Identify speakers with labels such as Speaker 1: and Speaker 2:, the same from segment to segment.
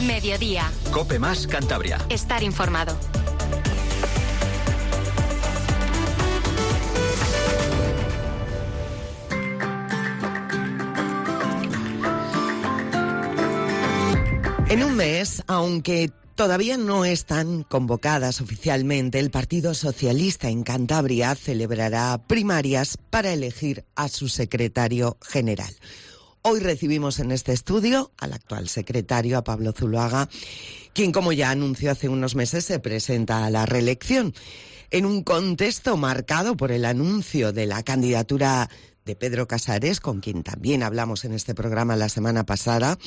Speaker 1: Mediodía.
Speaker 2: COPE más Cantabria.
Speaker 1: Estar informado.
Speaker 3: En un mes, aunque todavía no están convocadas oficialmente, el Partido Socialista en Cantabria celebrará primarias para elegir a su secretario general. Hoy recibimos en este estudio al actual secretario, a Pablo Zuloaga, quien, como ya anunció hace unos meses, se presenta a la reelección en un contexto marcado por el anuncio de la candidatura de Pedro Casares, con quien también hablamos en este programa la semana pasada.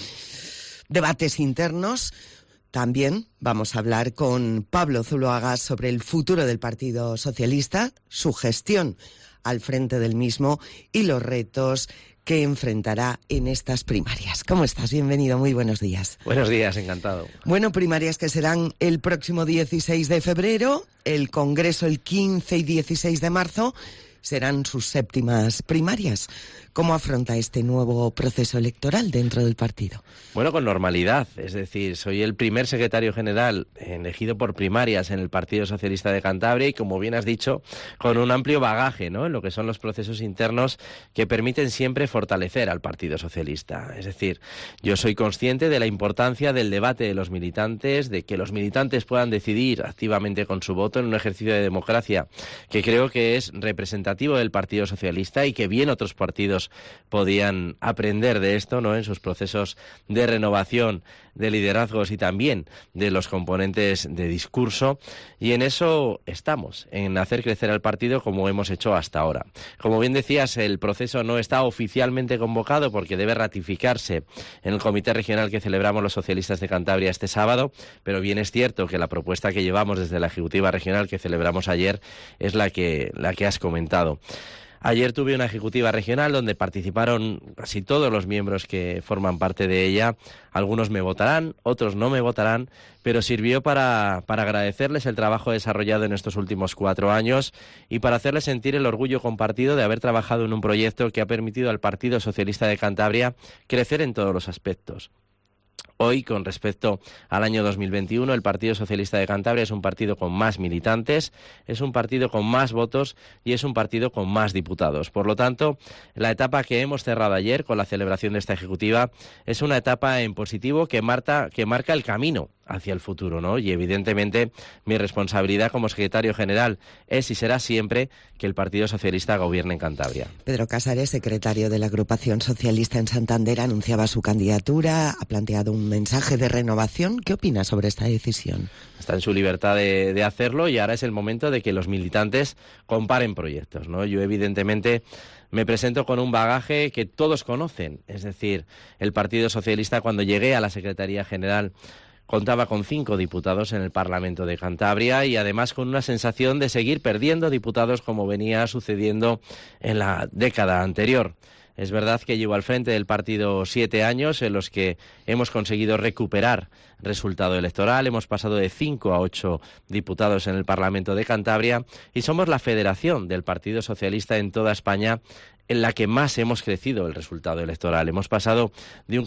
Speaker 3: Debates internos. También vamos a hablar con Pablo Zuloaga sobre el futuro del Partido Socialista, su gestión al frente del mismo y los retos que enfrentará en estas primarias. ¿Cómo estás? Bienvenido, muy buenos días.
Speaker 4: Buenos días, encantado.
Speaker 3: Bueno, primarias que serán el próximo 16 de febrero, el Congreso el 15 y 16 de marzo, serán sus séptimas primarias. ¿Cómo afronta este nuevo proceso electoral dentro del partido?
Speaker 4: Bueno, con normalidad. Es decir, soy el primer secretario general elegido por primarias en el Partido Socialista de Cantabria y, como bien has dicho, con un amplio bagaje, ¿no?, en lo que son los procesos internos que permiten siempre fortalecer al Partido Socialista. Es decir, yo soy consciente de la importancia del debate de los militantes, de que los militantes puedan decidir activamente con su voto en un ejercicio de democracia que creo que es representativo del Partido Socialista y que bien otros partidos podían aprender de esto, ¿no?, en sus procesos de renovación de liderazgos y también de los componentes de discurso, y en eso estamos, en hacer crecer al partido como hemos hecho hasta ahora. Como bien decías, el proceso no está oficialmente convocado porque debe ratificarse en el comité regional que celebramos los socialistas de Cantabria este sábado, pero bien es cierto que la propuesta que llevamos desde la Ejecutiva Regional que celebramos ayer es la que has comentado. Ayer tuve una ejecutiva regional donde participaron casi todos los miembros que forman parte de ella. Algunos me votarán, otros no me votarán, pero sirvió para agradecerles el trabajo desarrollado en estos últimos 4 años y para hacerles sentir el orgullo compartido de haber trabajado en un proyecto que ha permitido al Partido Socialista de Cantabria crecer en todos los aspectos. Hoy, con respecto al año 2021, el Partido Socialista de Cantabria es un partido con más militantes, es un partido con más votos y es un partido con más diputados. Por lo tanto, la etapa que hemos cerrado ayer con la celebración de esta ejecutiva es una etapa en positivo que marca el camino hacia el futuro, ¿no? Y evidentemente mi responsabilidad como secretario general es y será siempre que el Partido Socialista gobierne en Cantabria.
Speaker 3: Pedro Casares, secretario de la Agrupación Socialista en Santander, anunciaba su candidatura, ha planteado un mensaje de renovación. ¿Qué opina sobre esta decisión?
Speaker 4: Está en su libertad de hacerlo y ahora es el momento de que los militantes comparen proyectos, ¿no? Yo evidentemente me presento con un bagaje que todos conocen, es decir, el Partido Socialista, cuando llegué a la Secretaría General, contaba con 5 diputados en el Parlamento de Cantabria y además con una sensación de seguir perdiendo diputados como venía sucediendo en la década anterior. Es verdad que llevo al frente del partido 7 años en los que hemos conseguido recuperar resultado electoral, hemos pasado de 5 a 8 diputados en el Parlamento de Cantabria y somos la federación del Partido Socialista en toda España en la que más hemos crecido el resultado electoral. Hemos pasado de un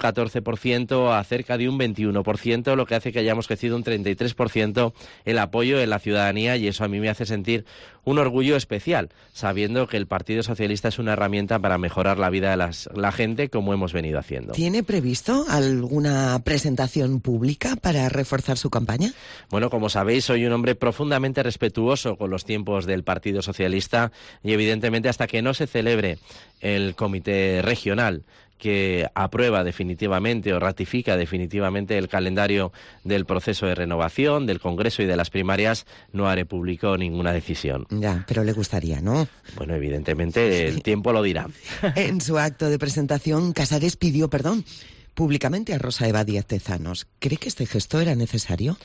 Speaker 4: 14% a cerca de un 21%, lo que hace que hayamos crecido un 33% el apoyo en la ciudadanía, y eso a mí me hace sentir un orgullo especial, sabiendo que el Partido Socialista es una herramienta para mejorar la vida de la gente, como hemos venido haciendo.
Speaker 3: ¿Tiene previsto alguna presentación pública para reforzar su campaña?
Speaker 4: Bueno, como sabéis, soy un hombre profundamente respetuoso con los tiempos del Partido Socialista y evidentemente hasta que no se celebre el comité regional que aprueba definitivamente o ratifica definitivamente el calendario del proceso de renovación, del Congreso y de las primarias, no haré público ninguna decisión.
Speaker 3: Ya, pero le gustaría, ¿no?
Speaker 4: Bueno, evidentemente el tiempo lo dirá.
Speaker 3: En su acto de presentación, Casares pidió perdón públicamente a Rosa Eva Díaz Tezanos. ¿Cree que este gesto era necesario?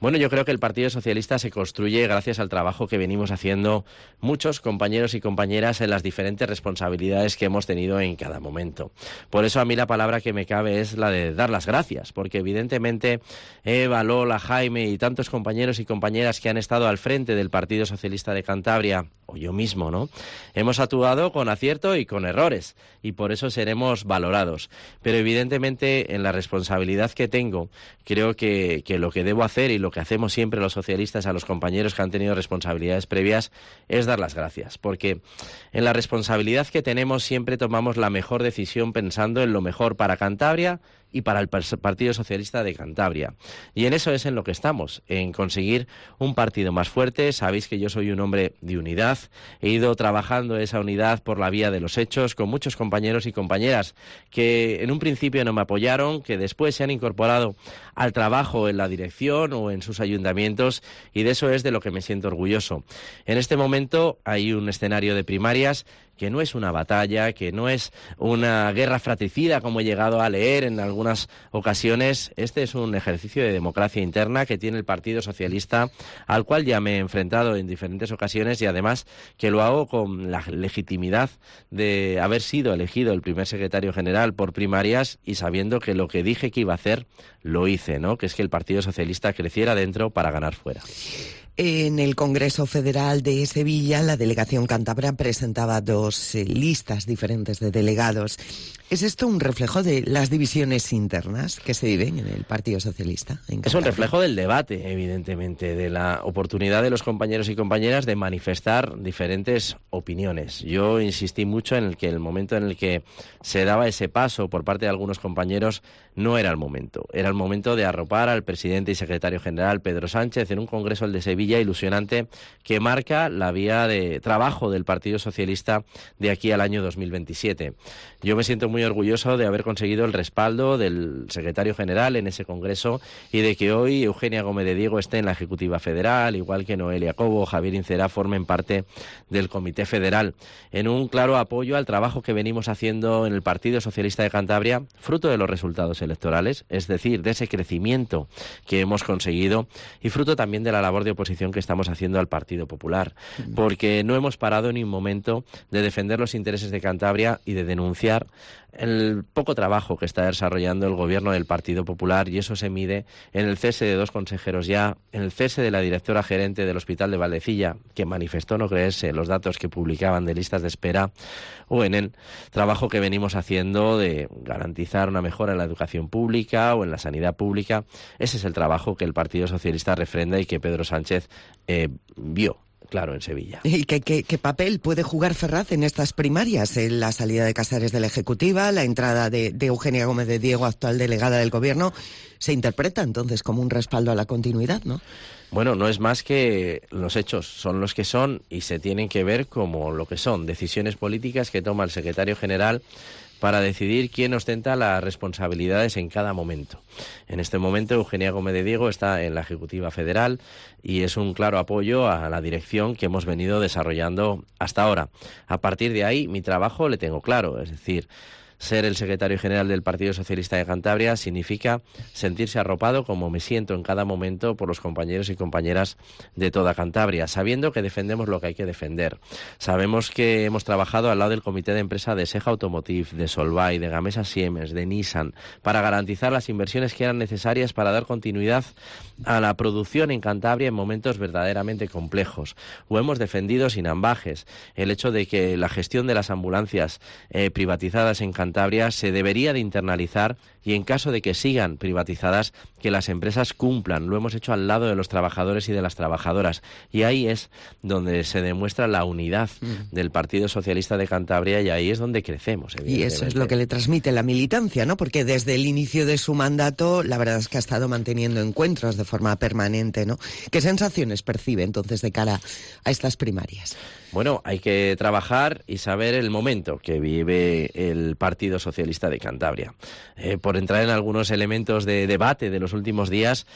Speaker 4: Bueno, yo creo que el Partido Socialista se construye gracias al trabajo que venimos haciendo muchos compañeros y compañeras en las diferentes responsabilidades que hemos tenido en cada momento. Por eso a mí la palabra que me cabe es la de dar las gracias, porque evidentemente Eva, Lola, Jaime y tantos compañeros y compañeras que han estado al frente del Partido Socialista de Cantabria, o yo mismo, ¿no?, hemos actuado con acierto y con errores, y por eso seremos valorados. Pero evidentemente en la responsabilidad que tengo, creo que lo que debo hacer y lo que hacemos siempre los socialistas a los compañeros que han tenido responsabilidades previas es dar las gracias, porque en la responsabilidad que tenemos siempre tomamos la mejor decisión pensando en lo mejor para Cantabria y para el Partido Socialista de Cantabria. Y en eso es en lo que estamos, en conseguir un partido más fuerte. Sabéis que yo soy un hombre de unidad, he ido trabajando esa unidad por la vía de los hechos con muchos compañeros y compañeras que en un principio no me apoyaron, que después se han incorporado al trabajo en la dirección o en sus ayuntamientos, y de eso es de lo que me siento orgulloso. En este momento hay un escenario de primarias que no es una batalla, que no es una guerra fratricida como he llegado a leer en algunas ocasiones. Este es un ejercicio de democracia interna que tiene el Partido Socialista, al cual ya me he enfrentado en diferentes ocasiones, y además que lo hago con la legitimidad de haber sido elegido el primer secretario general por primarias y sabiendo que lo que dije que iba a hacer lo hice, ¿no?, que es que el Partido Socialista creciera dentro para ganar fuera.
Speaker 3: En el Congreso Federal de Sevilla, la delegación cántabra presentaba dos listas diferentes de delegados. ¿Es esto un reflejo de las divisiones internas que se viven en el Partido Socialista?
Speaker 4: Es un reflejo del debate, evidentemente, de la oportunidad de los compañeros y compañeras de manifestar diferentes opiniones. Yo insistí mucho en el momento en el que se daba ese paso por parte de algunos compañeros no era el momento. Era el momento de arropar al presidente y secretario general Pedro Sánchez en un Congreso, el de Sevilla, ilusionante, que marca la vía de trabajo del Partido Socialista de aquí al año 2027. Yo me siento muy orgulloso de haber conseguido el respaldo del secretario general en ese Congreso y de que hoy Eugenia Gómez de Diego esté en la Ejecutiva Federal, igual que Noelia Cobo o Javier Incerá formen parte del Comité Federal, en un claro apoyo al trabajo que venimos haciendo en el Partido Socialista de Cantabria, fruto de los resultados electorales, es decir, de ese crecimiento que hemos conseguido, y fruto también de la labor de oposición que estamos haciendo al Partido Popular, porque no hemos parado ni un momento de defender los intereses de Cantabria y de denunciar el poco trabajo que está desarrollando el gobierno del Partido Popular, y eso se mide en el cese de 2 consejeros ya, en el cese de la directora gerente del Hospital de Valdecilla, que manifestó no creerse los datos que publicaban de listas de espera, o en el trabajo que venimos haciendo de garantizar una mejora en la educación pública o en la sanidad pública. Ese es el trabajo que el Partido Socialista refrenda y que Pedro Sánchez vio claro en Sevilla.
Speaker 3: ¿Y qué papel puede jugar Ferraz en estas primarias? En la salida de Casares de la Ejecutiva, la entrada de Eugenia Gómez de Diego, actual delegada del Gobierno, se interpreta entonces como un respaldo a la continuidad, ¿no?
Speaker 4: Bueno, no es más que los hechos, son los que son y se tienen que ver como lo que son, decisiones políticas que toma el secretario general para decidir quién ostenta las responsabilidades en cada momento. En este momento Eugenia Gómez de Diego está en la Ejecutiva Federal y es un claro apoyo a la dirección que hemos venido desarrollando hasta ahora. A partir de ahí mi trabajo le tengo claro, es decir, ser el secretario general del Partido Socialista de Cantabria significa sentirse arropado, como me siento en cada momento, por los compañeros y compañeras de toda Cantabria, sabiendo que defendemos lo que hay que defender. Sabemos que hemos trabajado al lado del comité de empresa de Seja Automotive, de Solvay, de Gamesa Siemens, de Nissan, para garantizar las inversiones que eran necesarias para dar continuidad a la producción en Cantabria en momentos verdaderamente complejos. O hemos defendido sin ambajes el hecho de que la gestión de las ambulancias privatizadas en Cantabria se debería de internalizar y en caso de que sigan privatizadas, que las empresas cumplan. Lo hemos hecho al lado de los trabajadores y de las trabajadoras. Y ahí es donde se demuestra la unidad del Partido Socialista de Cantabria y ahí es donde crecemos.
Speaker 3: Y eso es lo que le transmite la militancia, ¿no? Porque desde el inicio de su mandato, la verdad es que ha estado manteniendo encuentros de forma permanente, ¿no? ¿Qué sensaciones percibe entonces de cara a estas primarias?
Speaker 4: Bueno, hay que trabajar y saber el momento que vive el Partido Partido Socialista de Cantabria. Por entrar en algunos elementos de debate de los últimos días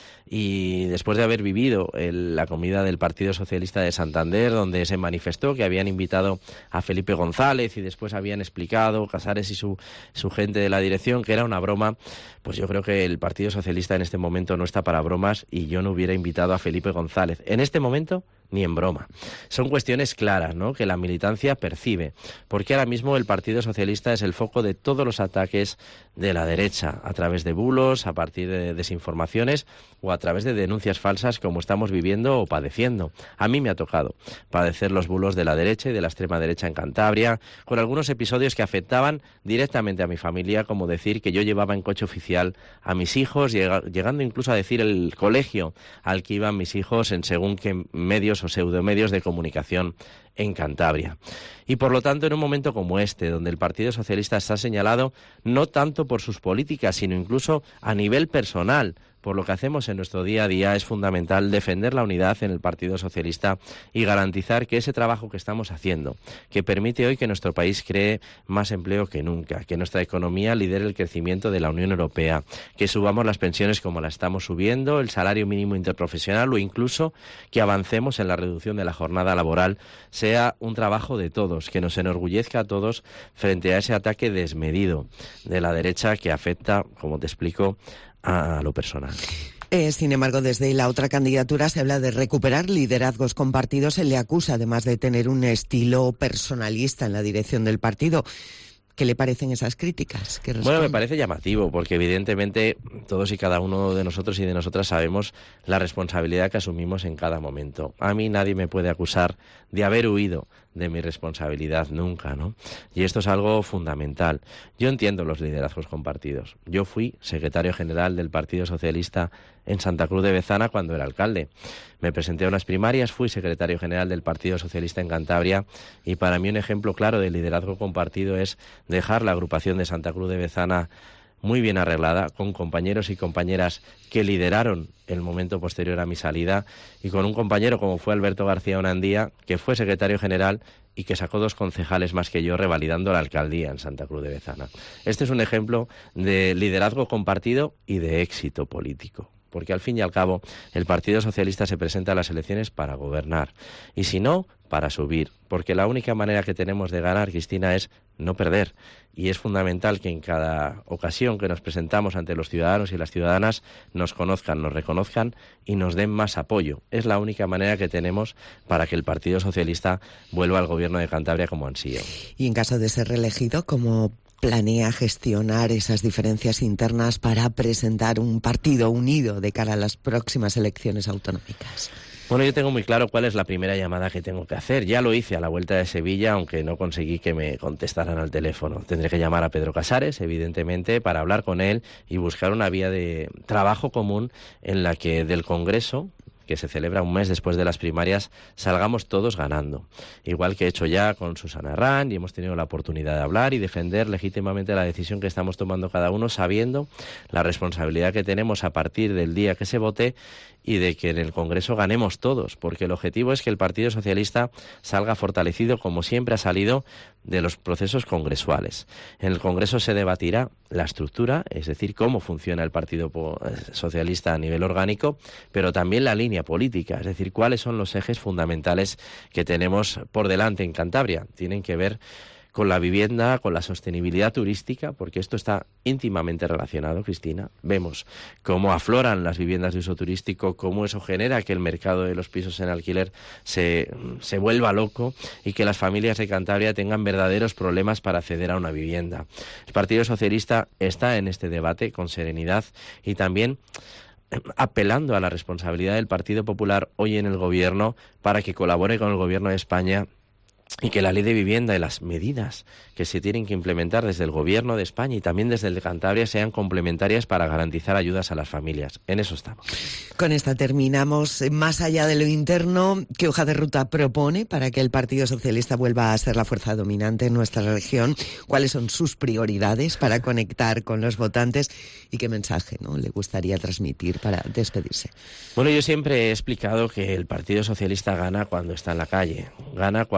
Speaker 4: y después de haber vivido la comida del Partido Socialista de Santander, donde se manifestó que habían invitado a Felipe González y después habían explicado Casares y su gente de la dirección que era una broma, pues yo creo que el Partido Socialista en este momento no está para bromas y yo no hubiera invitado a Felipe González. En este momento, ni en broma. Son cuestiones claras, ¿no?, que la militancia percibe, porque ahora mismo el Partido Socialista es el foco de todos los ataques de la derecha, a través de bulos, a partir de desinformaciones o a través de denuncias falsas como estamos viviendo o padeciendo. A mí me ha tocado padecer los bulos de la derecha y de la extrema derecha en Cantabria, con algunos episodios que afectaban directamente a mi familia, como decir que yo llevaba en coche oficial a mis hijos, llegando incluso a decir el colegio al que iban mis hijos en según qué medios o pseudomedios de comunicación en Cantabria. Y por lo tanto, en un momento como este, donde el Partido Socialista está señalado no tanto por sus políticas, sino incluso a nivel personal, por lo que hacemos en nuestro día a día, es fundamental defender la unidad en el Partido Socialista y garantizar que ese trabajo que estamos haciendo, que permite hoy que nuestro país cree más empleo que nunca, que nuestra economía lidere el crecimiento de la Unión Europea, que subamos las pensiones como las estamos subiendo, el salario mínimo interprofesional o incluso que avancemos en la reducción de la jornada laboral, sea un trabajo de todos, que nos enorgullezca a todos frente a ese ataque desmedido de la derecha que afecta, como te explico, a lo personal.
Speaker 3: Sin embargo, desde la otra candidatura se habla de recuperar liderazgos compartidos. Se le acusa además de tener un estilo personalista en la dirección del partido. ¿Qué le parecen esas críticas?
Speaker 4: Bueno, me parece llamativo, porque evidentemente todos y cada uno de nosotros y de nosotras sabemos la responsabilidad que asumimos en cada momento. A mí nadie me puede acusar de haber huido de mi responsabilidad nunca, ¿no? Y esto es algo fundamental. Yo entiendo los liderazgos compartidos. Yo fui secretario general del Partido Socialista en Santa Cruz de Bezana cuando era alcalde. Me presenté a unas primarias, fui secretario general del Partido Socialista en Cantabria y para mí un ejemplo claro de liderazgo compartido es dejar la agrupación de Santa Cruz de Bezana muy bien arreglada, con compañeros y compañeras que lideraron el momento posterior a mi salida y con un compañero como fue Alberto García Onandía, que fue secretario general y que sacó 2 concejales más que yo revalidando la alcaldía en Santa Cruz de Bezana. Este es un ejemplo de liderazgo compartido y de éxito político. Porque al fin y al cabo el Partido Socialista se presenta a las elecciones para gobernar y si no, para subir, porque la única manera que tenemos de ganar, Cristina, es no perder y es fundamental que en cada ocasión que nos presentamos ante los ciudadanos y las ciudadanas nos conozcan, nos reconozcan y nos den más apoyo. Es la única manera que tenemos para que el Partido Socialista vuelva al gobierno de Cantabria como ansío.
Speaker 3: Y en caso de ser reelegido, ¿cómo planea gestionar esas diferencias internas para presentar un partido unido de cara a las próximas elecciones autonómicas?
Speaker 4: Bueno, yo tengo muy claro cuál es la primera llamada que tengo que hacer. Ya lo hice a la vuelta de Sevilla, aunque no conseguí que me contestaran al teléfono. Tendré que llamar a Pedro Casares, evidentemente, para hablar con él y buscar una vía de trabajo común en la que del Congreso, que se celebra un mes después de las primarias, salgamos todos ganando. Igual que he hecho ya con Susana Arrán y hemos tenido la oportunidad de hablar y defender legítimamente la decisión que estamos tomando cada uno, sabiendo la responsabilidad que tenemos a partir del día que se vote y de que en el Congreso ganemos todos, porque el objetivo es que el Partido Socialista salga fortalecido, como siempre ha salido, de los procesos congresuales. En el Congreso se debatirá la estructura, es decir, cómo funciona el Partido Socialista a nivel orgánico, pero también la línea política, es decir, cuáles son los ejes fundamentales que tenemos por delante en Cantabria. Tienen que ver con la vivienda, con la sostenibilidad turística, porque esto está íntimamente relacionado, Cristina. Vemos cómo afloran las viviendas de uso turístico, cómo eso genera que el mercado de los pisos en alquiler se vuelva loco y que las familias de Cantabria tengan verdaderos problemas para acceder a una vivienda. El Partido Socialista está en este debate con serenidad y también apelando a la responsabilidad del Partido Popular hoy en el Gobierno para que colabore con el Gobierno de España y que la ley de vivienda y las medidas que se tienen que implementar desde el Gobierno de España y también desde el de Cantabria sean complementarias para garantizar ayudas a las familias. En eso estamos.
Speaker 3: Con esta terminamos. Más allá de lo interno, ¿qué hoja de ruta propone para que el Partido Socialista vuelva a ser la fuerza dominante en nuestra región? ¿Cuáles son sus prioridades para conectar con los votantes? ¿Y qué mensaje, ¿no?, le gustaría transmitir para despedirse?
Speaker 4: Bueno, yo siempre he explicado que el Partido Socialista gana cuando está en la calle, gana cuando no se hace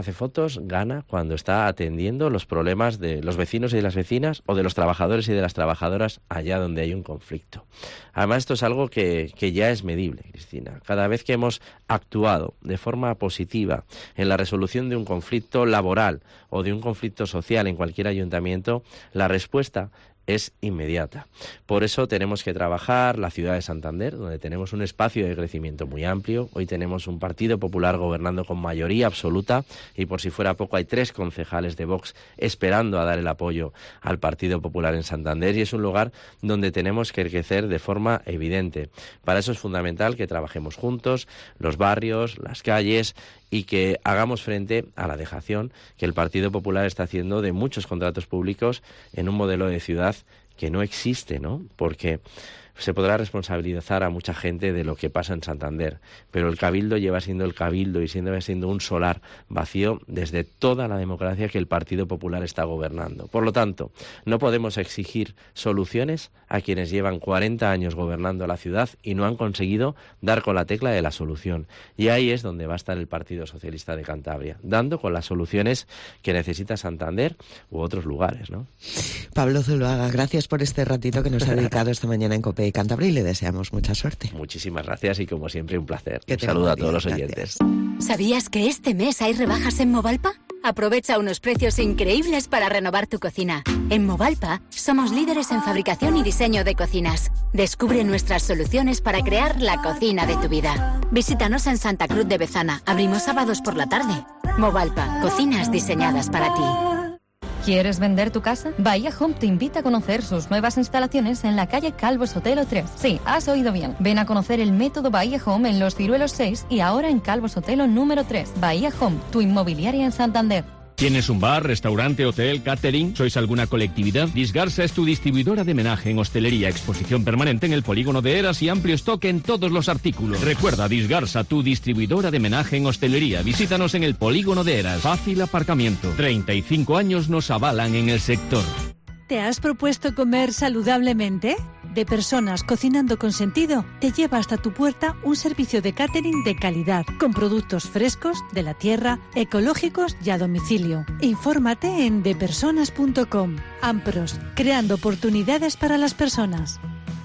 Speaker 4: hace fotos gana cuando está atendiendo los problemas de los vecinos y de las vecinas o de los trabajadores y de las trabajadoras allá donde hay un conflicto. Además, esto es algo que ya es medible, Cristina. Cada vez que hemos actuado de forma positiva en la resolución de un conflicto laboral o de un conflicto social en cualquier ayuntamiento, la respuesta es inmediata. Por eso tenemos que trabajar la ciudad de Santander, donde tenemos un espacio de crecimiento muy amplio. Hoy tenemos un Partido Popular gobernando con mayoría absoluta y, por si fuera poco, hay 3 concejales de Vox esperando a dar el apoyo al Partido Popular en Santander, y es un lugar donde tenemos que crecer de forma evidente. Para eso es fundamental que trabajemos juntos, los barrios, las calles, y que hagamos frente a la dejación que el Partido Popular está haciendo de muchos contratos públicos en un modelo de ciudad que no existe, ¿no? Porque se podrá responsabilizar a mucha gente de lo que pasa en Santander, pero el Cabildo lleva siendo el Cabildo y siendo un solar vacío desde toda la democracia que el Partido Popular está gobernando. Por lo tanto, no podemos exigir soluciones a quienes llevan 40 años gobernando la ciudad y no han conseguido dar con la tecla de la solución. Y ahí es donde va a estar el Partido Socialista de Cantabria, dando con las soluciones que necesita Santander u otros lugares, ¿no?
Speaker 3: Pablo Zuloaga, gracias por este ratito que nos ha dedicado esta mañana en COPE y Cantabria, y le deseamos mucha suerte.
Speaker 4: Muchísimas gracias y, como siempre, un placer. Un saludo a todos los oyentes.
Speaker 1: ¿Sabías que este mes hay rebajas en Movalpa? Aprovecha unos precios increíbles para renovar tu cocina. En Movalpa somos líderes en fabricación y diseño de cocinas. Descubre nuestras soluciones para crear la cocina de tu vida. Visítanos en Santa Cruz de Bezana. Abrimos sábados por la tarde. Movalpa, cocinas diseñadas para ti.
Speaker 2: ¿Quieres vender tu casa? Bahía Home te invita a conocer sus nuevas instalaciones en la calle Calvo Sotelo 3. Sí, has oído bien. Ven a conocer el método Bahía Home en Los Ciruelos 6 y ahora en Calvo Sotelo número 3. Bahía Home, tu inmobiliaria en Santander.
Speaker 5: ¿Tienes un bar, restaurante, hotel, catering? ¿Sois alguna colectividad? Disgarsa es tu distribuidora de menaje en hostelería, exposición permanente en el polígono de Eras y amplio stock en todos los artículos. Recuerda, Disgarsa, tu distribuidora de menaje en hostelería. Visítanos en el polígono de Eras. Fácil aparcamiento. 35 años nos avalan en el sector.
Speaker 6: ¿Te has propuesto comer saludablemente? De Personas Cocinando con Sentido te lleva hasta tu puerta un servicio de catering de calidad, con productos frescos, de la tierra, ecológicos y a domicilio. Infórmate en depersonas.com. Ampros, creando oportunidades para las personas.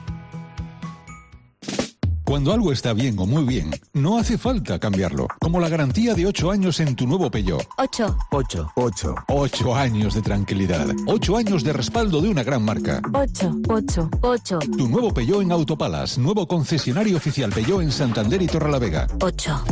Speaker 7: Cuando algo está bien o muy bien, no hace falta cambiarlo. Como la garantía de 8 años en tu nuevo Peugeot.
Speaker 1: 8.
Speaker 7: 8 años de tranquilidad. 8 años de respaldo de una gran marca.
Speaker 1: 8.
Speaker 7: Tu nuevo Peugeot en Autopalas. Nuevo concesionario oficial Peugeot en Santander y Torrelavega.
Speaker 1: 8.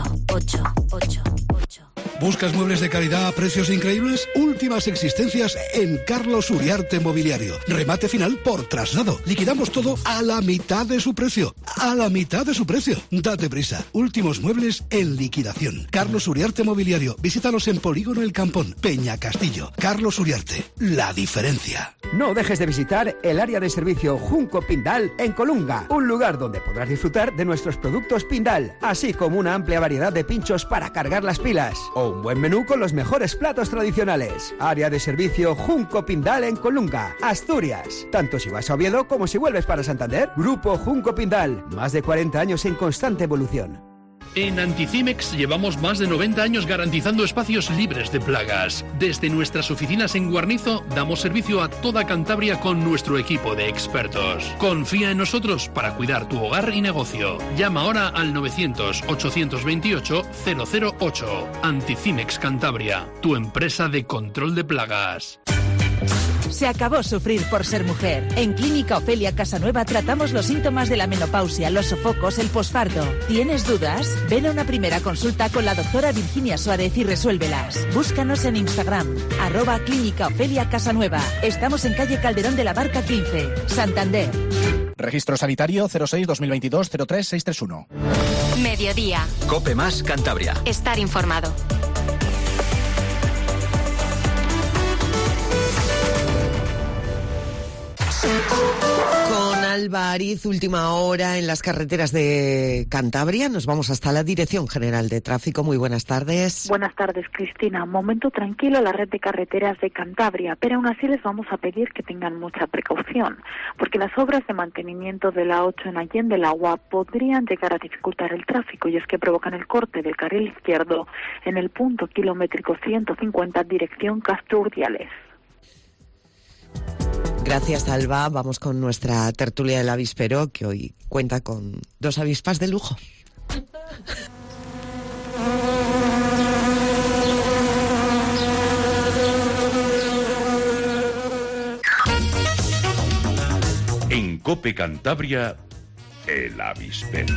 Speaker 8: ¿Buscas muebles de calidad a precios increíbles? Últimas existencias en Carlos Uriarte Mobiliario. Remate final por traslado. Liquidamos todo a la mitad de su precio. A la mitad de su precio. Date prisa. Últimos muebles en liquidación. Carlos Uriarte Mobiliario. Visítanos en Polígono El Campón, Peña Castillo. Carlos Uriarte. La diferencia.
Speaker 9: No dejes de visitar el área de servicio Junco Pindal en Colunga. Un lugar donde podrás disfrutar de nuestros productos Pindal, así como una amplia variedad de pinchos para cargar las pilas. O un buen menú con los mejores platos tradicionales. Área de servicio Junco Pindal en Colunga, Asturias. Tanto si vas a Oviedo como si vuelves para Santander. Grupo Junco Pindal. Más de 40 años en constante evolución.
Speaker 10: En Anticimex llevamos más de 90 años garantizando espacios libres de plagas. Desde nuestras oficinas en Guarnizo damos servicio a toda Cantabria con nuestro equipo de expertos. Confía en nosotros para cuidar tu hogar y negocio. Llama ahora al 900-828-008. Anticimex Cantabria, tu empresa de control de plagas.
Speaker 11: Se acabó sufrir por ser mujer. En Clínica Ofelia Casanueva tratamos los síntomas de la menopausia, los sofocos, el posparto. ¿Tienes dudas? Ven a una primera consulta con la doctora Virginia Suárez y resuélvelas. Búscanos en Instagram, @Clínica Ofelia Casanueva. Estamos en calle Calderón de la Barca 15, Santander.
Speaker 12: Registro sanitario 06-2022-03631.
Speaker 1: Mediodía.
Speaker 13: COPE más Cantabria.
Speaker 1: Estar informado.
Speaker 3: Con Alba Ariz, última hora en las carreteras de Cantabria. Nos vamos hasta la Dirección General de Tráfico. Muy buenas tardes.
Speaker 13: Buenas tardes, Cristina. Momento tranquilo en la red de carreteras de Cantabria, pero aún así les vamos a pedir que tengan mucha precaución, porque las obras de mantenimiento de la 8 en Allende el Agua podrían llegar a dificultar el tráfico, y es que provocan el corte del carril izquierdo en el punto kilométrico 150 dirección Castro Urdiales.
Speaker 3: Gracias, Alba. Vamos con nuestra tertulia del avispero, que hoy cuenta con 2 avispas de lujo.
Speaker 14: En COPE Cantabria, el avispero.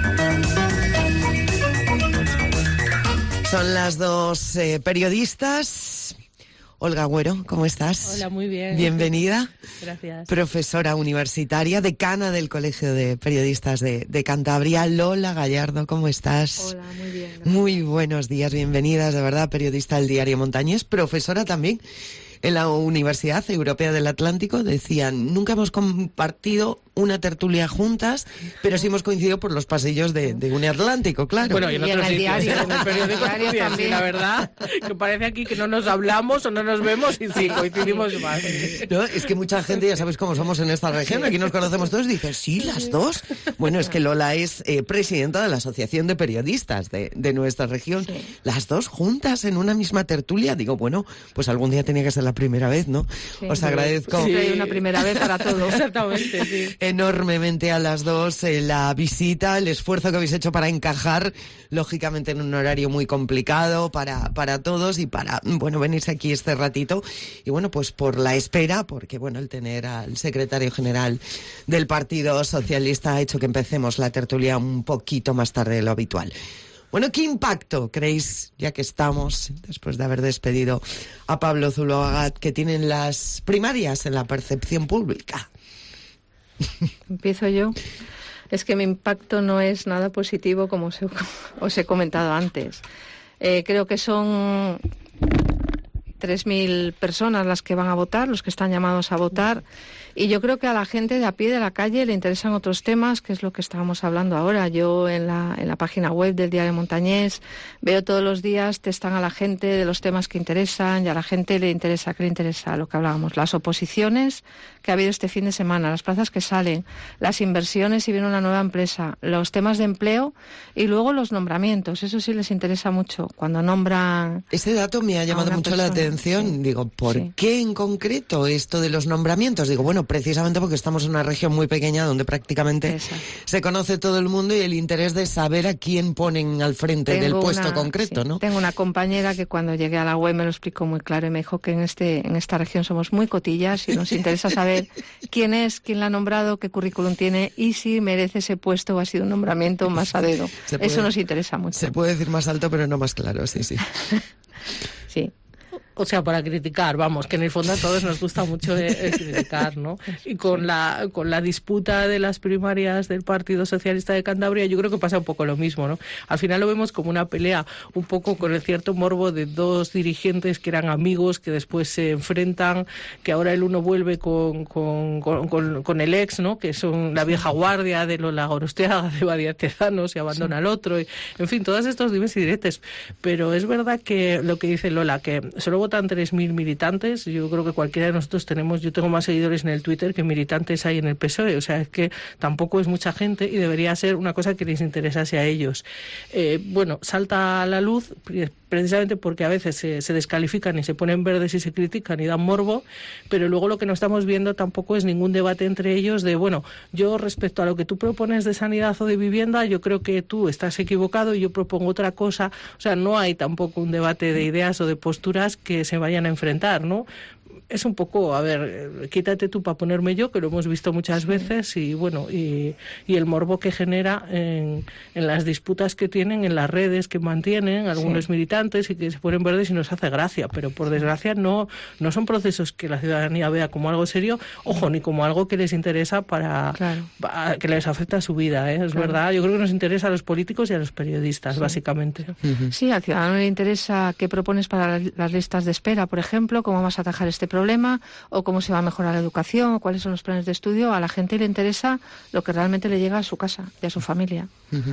Speaker 3: Son las 2 periodistas. Olga Agüero, ¿cómo estás?
Speaker 15: Hola, muy bien.
Speaker 3: Bienvenida.
Speaker 15: Gracias.
Speaker 3: Profesora universitaria, decana del Colegio de Periodistas de Cantabria. Lola Gallardo, ¿cómo estás?
Speaker 15: Hola, muy bien. Gracias.
Speaker 3: Muy buenos días, bienvenidas, de verdad, periodista del diario Montañés, profesora también en la Universidad Europea del Atlántico. Decían, nunca hemos compartido una tertulia juntas, pero sí hemos coincidido por los pasillos de Uniatlántico, claro.
Speaker 15: Bueno, y en otros sitios, en el periódico también, sí, la verdad, que parece aquí que no nos hablamos o no nos vemos y sí, coincidimos más.
Speaker 3: No, es que mucha gente, ya sabes cómo somos en esta región, aquí nos conocemos todos, dicen, sí, las dos. Bueno, es que Lola es presidenta de la Asociación de Periodistas de nuestra región. Sí. Las dos juntas en una misma tertulia. Digo, bueno, pues algún día tenía que ser la primera vez, ¿no? Sí, os agradezco.
Speaker 15: Siempre hay una primera vez para todo. Exactamente, sí.
Speaker 3: Enormemente a las dos la visita, el esfuerzo que habéis hecho para encajar, lógicamente en un horario muy complicado para todos y para, bueno, venirse aquí este ratito. Y bueno, pues por la espera, porque bueno, el tener al secretario general del Partido Socialista ha hecho que empecemos la tertulia un poquito más tarde de lo habitual. Bueno, ¿qué impacto creéis, ya que estamos, después de haber despedido a Pablo Zuloaga, que tienen las primarias en la percepción pública?
Speaker 15: Empiezo yo. Es que mi impacto no es nada positivo, como os he comentado antes. Creo que son 3.000 personas las que van a votar, los que están llamados a votar, y yo creo que a la gente de a pie de la calle le interesan otros temas, que es lo que estábamos hablando ahora. Yo en la página web del Diario Montañés veo todos los días, testan a la gente de los temas que interesan, y a la gente le interesa lo que hablábamos, las oposiciones que ha habido este fin de semana, las plazas que salen, las inversiones si viene una nueva empresa, los temas de empleo y luego los nombramientos. Eso sí les interesa mucho cuando nombran.
Speaker 3: Ese dato me ha llamado mucho la atención. Sí. Digo, ¿por qué en concreto esto de los nombramientos? Digo, bueno, precisamente porque estamos en una región muy pequeña donde prácticamente se conoce todo el mundo, y el interés de saber a quién ponen al frente del puesto concreto, ¿no?
Speaker 15: Tengo una compañera que cuando llegué a la web me lo explicó muy claro y me dijo que en esta región somos muy cotillas y nos interesa saber quién es, quién la ha nombrado, qué currículum tiene y si merece ese puesto o ha sido un nombramiento más a dedo. Eso nos interesa mucho.
Speaker 3: Se puede decir más alto, pero no más claro, sí.
Speaker 15: Sí.
Speaker 16: O sea, para criticar, vamos, que en el fondo a todos nos gusta mucho criticar, ¿no? Y con la disputa de las primarias del Partido Socialista de Cantabria, yo creo que pasa un poco lo mismo, ¿no? Al final lo vemos como una pelea un poco con el cierto morbo de dos dirigentes que eran amigos, que después se enfrentan, que ahora el uno vuelve con el ex, ¿no? Que son la vieja guardia de Lola Gorostiaga, de Badía Tezanos, y abandona al otro, y, en fin, todos estos dimes y diretes. Pero es verdad que lo que dice Lola, que solo votan 3.000 militantes. Yo creo que cualquiera de nosotros yo tengo más seguidores en el Twitter que militantes hay en el PSOE, o sea, es que tampoco es mucha gente y debería ser una cosa que les interesase a ellos. Bueno, salta a la luz precisamente porque a veces se descalifican y se ponen verdes y se critican y dan morbo, pero luego lo que no estamos viendo tampoco es ningún debate entre ellos de, bueno, yo respecto a lo que tú propones de sanidad o de vivienda, yo creo que tú estás equivocado y yo propongo otra cosa. O sea, no hay tampoco un debate de ideas o de posturas que se vayan a enfrentar, ¿no? Es un poco, a ver, quítate tú para ponerme yo, que lo hemos visto muchas veces, y bueno, y el morbo que genera en las disputas que tienen, en las redes que mantienen algunos militantes y que se ponen verdes y nos hace gracia, pero por desgracia no son procesos que la ciudadanía vea como algo serio, ojo, ni como algo que les interesa para que les afecta a su vida, ¿eh? Es verdad, yo creo que nos interesa a los políticos y a los periodistas, básicamente.
Speaker 15: Sí, al ciudadano le interesa qué propones para las listas de espera, por ejemplo, cómo vas a atajar este este problema, o cómo se va a mejorar la educación, o cuáles son los planes de estudio. A la gente le interesa lo que realmente le llega a su casa y a su familia.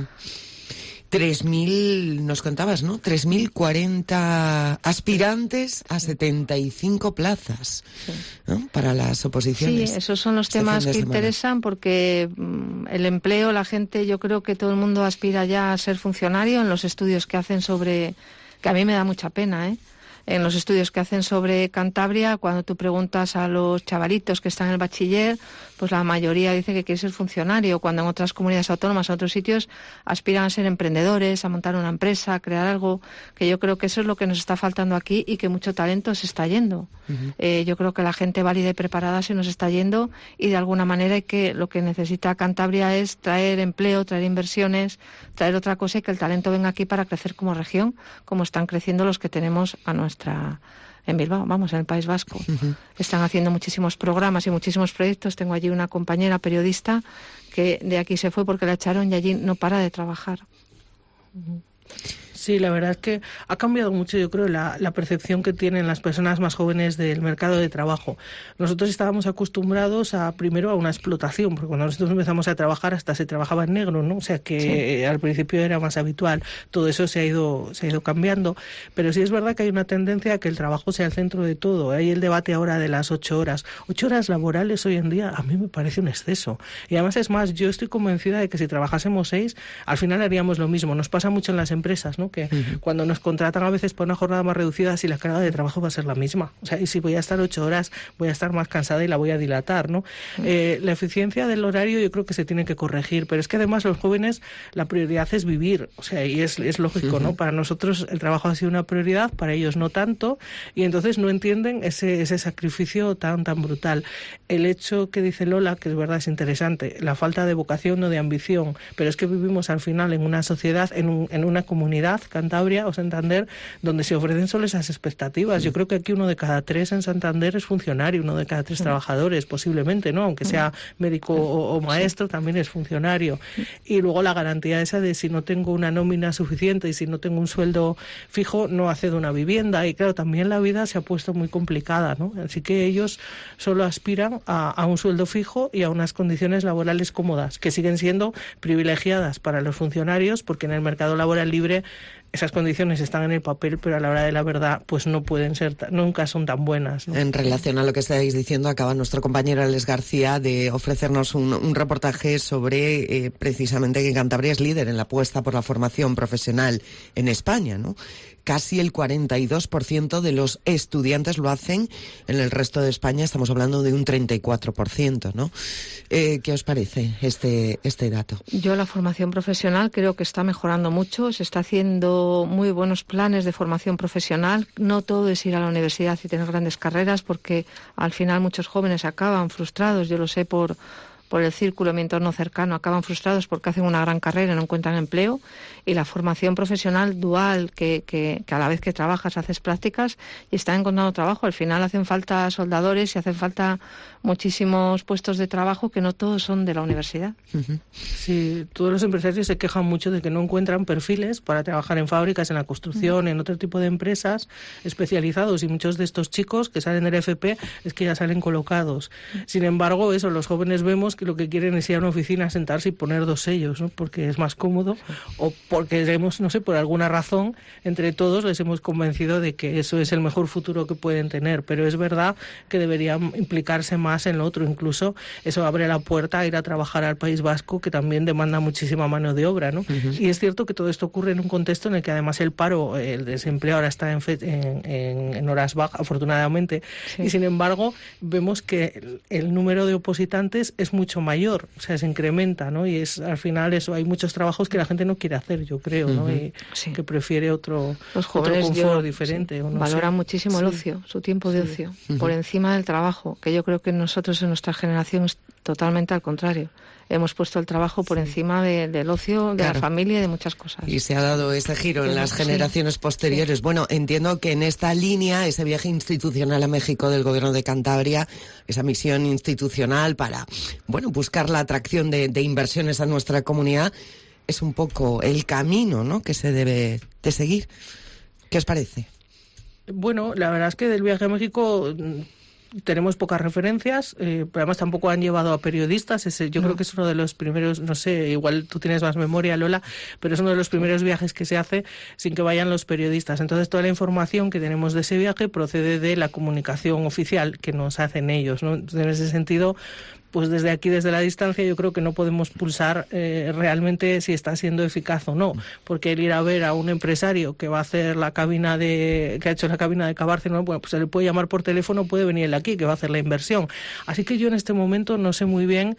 Speaker 3: 3.000, nos contabas, ¿no? 3.040 aspirantes a 75 plazas, ¿no? Para las oposiciones.
Speaker 15: Sí, esos son los temas que interesan, porque el empleo, la gente, yo creo que todo el mundo aspira ya a ser funcionario. En los estudios que hacen sobre, que a mí me da mucha pena, en los estudios que hacen sobre Cantabria, cuando tú preguntas a los chavalitos que están en el bachiller, pues la mayoría dice que quiere ser funcionario, cuando en otras comunidades autónomas, en otros sitios, aspiran a ser emprendedores, a montar una empresa, a crear algo, que yo creo que eso es lo que nos está faltando aquí y que mucho talento se está yendo. Yo creo que la gente válida y preparada se nos está yendo, y de alguna manera lo que necesita Cantabria es traer empleo, traer inversiones, traer otra cosa, y que el talento venga aquí para crecer como región, como están creciendo los que tenemos en Bilbao, en el País Vasco. Están haciendo muchísimos programas y muchísimos proyectos. Tengo allí una compañera periodista que de aquí se fue porque la echaron y allí no para de trabajar.
Speaker 16: Sí, la verdad es que ha cambiado mucho, yo creo, la percepción que tienen las personas más jóvenes del mercado de trabajo. Nosotros estábamos acostumbrados primero a una explotación, porque cuando nosotros empezamos a trabajar hasta se trabajaba en negro, ¿no? O sea que al principio era más habitual. Todo eso se ha ido cambiando, pero sí es verdad que hay una tendencia a que el trabajo sea el centro de todo. Hay el debate ahora de las 8 horas. 8 horas laborales hoy en día a mí me parece un exceso. Y además es más, yo estoy convencida de que si trabajásemos 6, al final haríamos lo mismo. Nos pasa mucho en las empresas, ¿no? Que cuando nos contratan a veces por una jornada más reducida, si la carga de trabajo va a ser la misma. O sea, y si voy a estar 8 horas, voy a estar más cansada y la voy a dilatar, ¿no? La eficiencia del horario yo creo que se tiene que corregir, pero es que además los jóvenes la prioridad es vivir, o sea, y es lógico, ¿no? Para nosotros el trabajo ha sido una prioridad, para ellos no tanto, y entonces no entienden ese sacrificio tan brutal. El hecho que dice Lola, que es verdad, es interesante, la falta de vocación o de ambición, pero es que vivimos al final en una sociedad, en una comunidad, Cantabria o Santander, donde se ofrecen solo esas expectativas. Yo creo que aquí 1 de cada 3 en Santander es funcionario, 1 de cada 3 trabajadores, posiblemente, ¿no? Aunque sea médico o maestro, también es funcionario. Y luego la garantía esa de si no tengo una nómina suficiente y si no tengo un sueldo fijo, no accedo a una vivienda. Y claro, también la vida se ha puesto muy complicada, ¿no? Así que ellos solo aspiran a un sueldo fijo y a unas condiciones laborales cómodas, que siguen siendo privilegiadas para los funcionarios, porque en el mercado laboral libre esas condiciones están en el papel, pero a la hora de la verdad pues no pueden ser, nunca son tan buenas, ¿no?
Speaker 3: En relación a lo que estáis diciendo, acaba nuestro compañero Alex García de ofrecernos un reportaje sobre precisamente que Cantabria es líder en la apuesta por la formación profesional en España, ¿no? Casi el 42% de los estudiantes lo hacen. En el resto de España estamos hablando de un 34%, ¿no? ¿Qué os parece este dato?
Speaker 15: Yo la formación profesional creo que está mejorando mucho. Se está haciendo muy buenos planes de formación profesional. No todo es ir a la universidad y tener grandes carreras, porque al final muchos jóvenes acaban frustrados. Yo lo sé por el círculo, mi entorno cercano, acaban frustrados porque hacen una gran carrera y no encuentran empleo. Y la formación profesional dual, que a la vez que trabajas haces prácticas y estás encontrando trabajo. Al final hacen falta soldadores y hacen falta muchísimos puestos de trabajo que no todos son de la universidad.
Speaker 16: Sí, todos los empresarios se quejan mucho de que no encuentran perfiles para trabajar en fábricas, en la construcción, en otro tipo de empresas especializados, y muchos de estos chicos que salen del FP es que ya salen colocados. Sin embargo, los jóvenes vemos que lo que quieren es ir a una oficina, sentarse y poner 2 sellos, ¿no? Porque es más cómodo, o porque hemos, no sé, por alguna razón, entre todos les hemos convencido de que eso es el mejor futuro que pueden tener, pero es verdad que deberían implicarse más en lo otro. Incluso eso abre la puerta a ir a trabajar al País Vasco, que también demanda muchísima mano de obra, ¿no? Y es cierto que todo esto ocurre en un contexto en el que además el paro, el desempleo ahora está en horas bajas, afortunadamente, y sin embargo vemos que el número de opositantes es mucho mayor, o sea, se incrementa, ¿no? Y es al final eso, hay muchos trabajos que la gente no quiere hacer, yo creo, ¿no? Y que prefiere otro confort diferente. O no
Speaker 15: valoran
Speaker 16: sé.
Speaker 15: muchísimo el ocio, su tiempo de ocio, por encima del trabajo, que yo creo que nosotros en nuestra generación es totalmente al contrario. Hemos puesto el trabajo por encima del ocio, de la familia y de muchas cosas.
Speaker 3: Y se ha dado ese giro en las generaciones posteriores. Sí. Bueno, entiendo que en esta línea, ese viaje institucional a México del Gobierno de Cantabria, esa misión institucional para, buscar la atracción de inversiones a nuestra comunidad, es un poco el camino, ¿no?, que se debe de seguir. ¿Qué os parece?
Speaker 16: Bueno, la verdad es que del viaje a México tenemos pocas referencias, pero además tampoco han llevado a periodistas. Yo creo que es uno de los primeros, no sé, igual tú tienes más memoria, Lola, pero es uno de los primeros viajes que se hace sin que vayan los periodistas. Entonces toda la información que tenemos de ese viaje procede de la comunicación oficial que nos hacen ellos, ¿no? Entonces, en ese sentido, pues desde aquí, desde la distancia, yo creo que no podemos pulsar realmente si está siendo eficaz o no, porque el ir a ver a un empresario que va a hacer que ha hecho la cabina de Bárcenas, bueno, pues se le puede llamar por teléfono, puede venir él aquí, que va a hacer la inversión. Así que yo en este momento no sé muy bien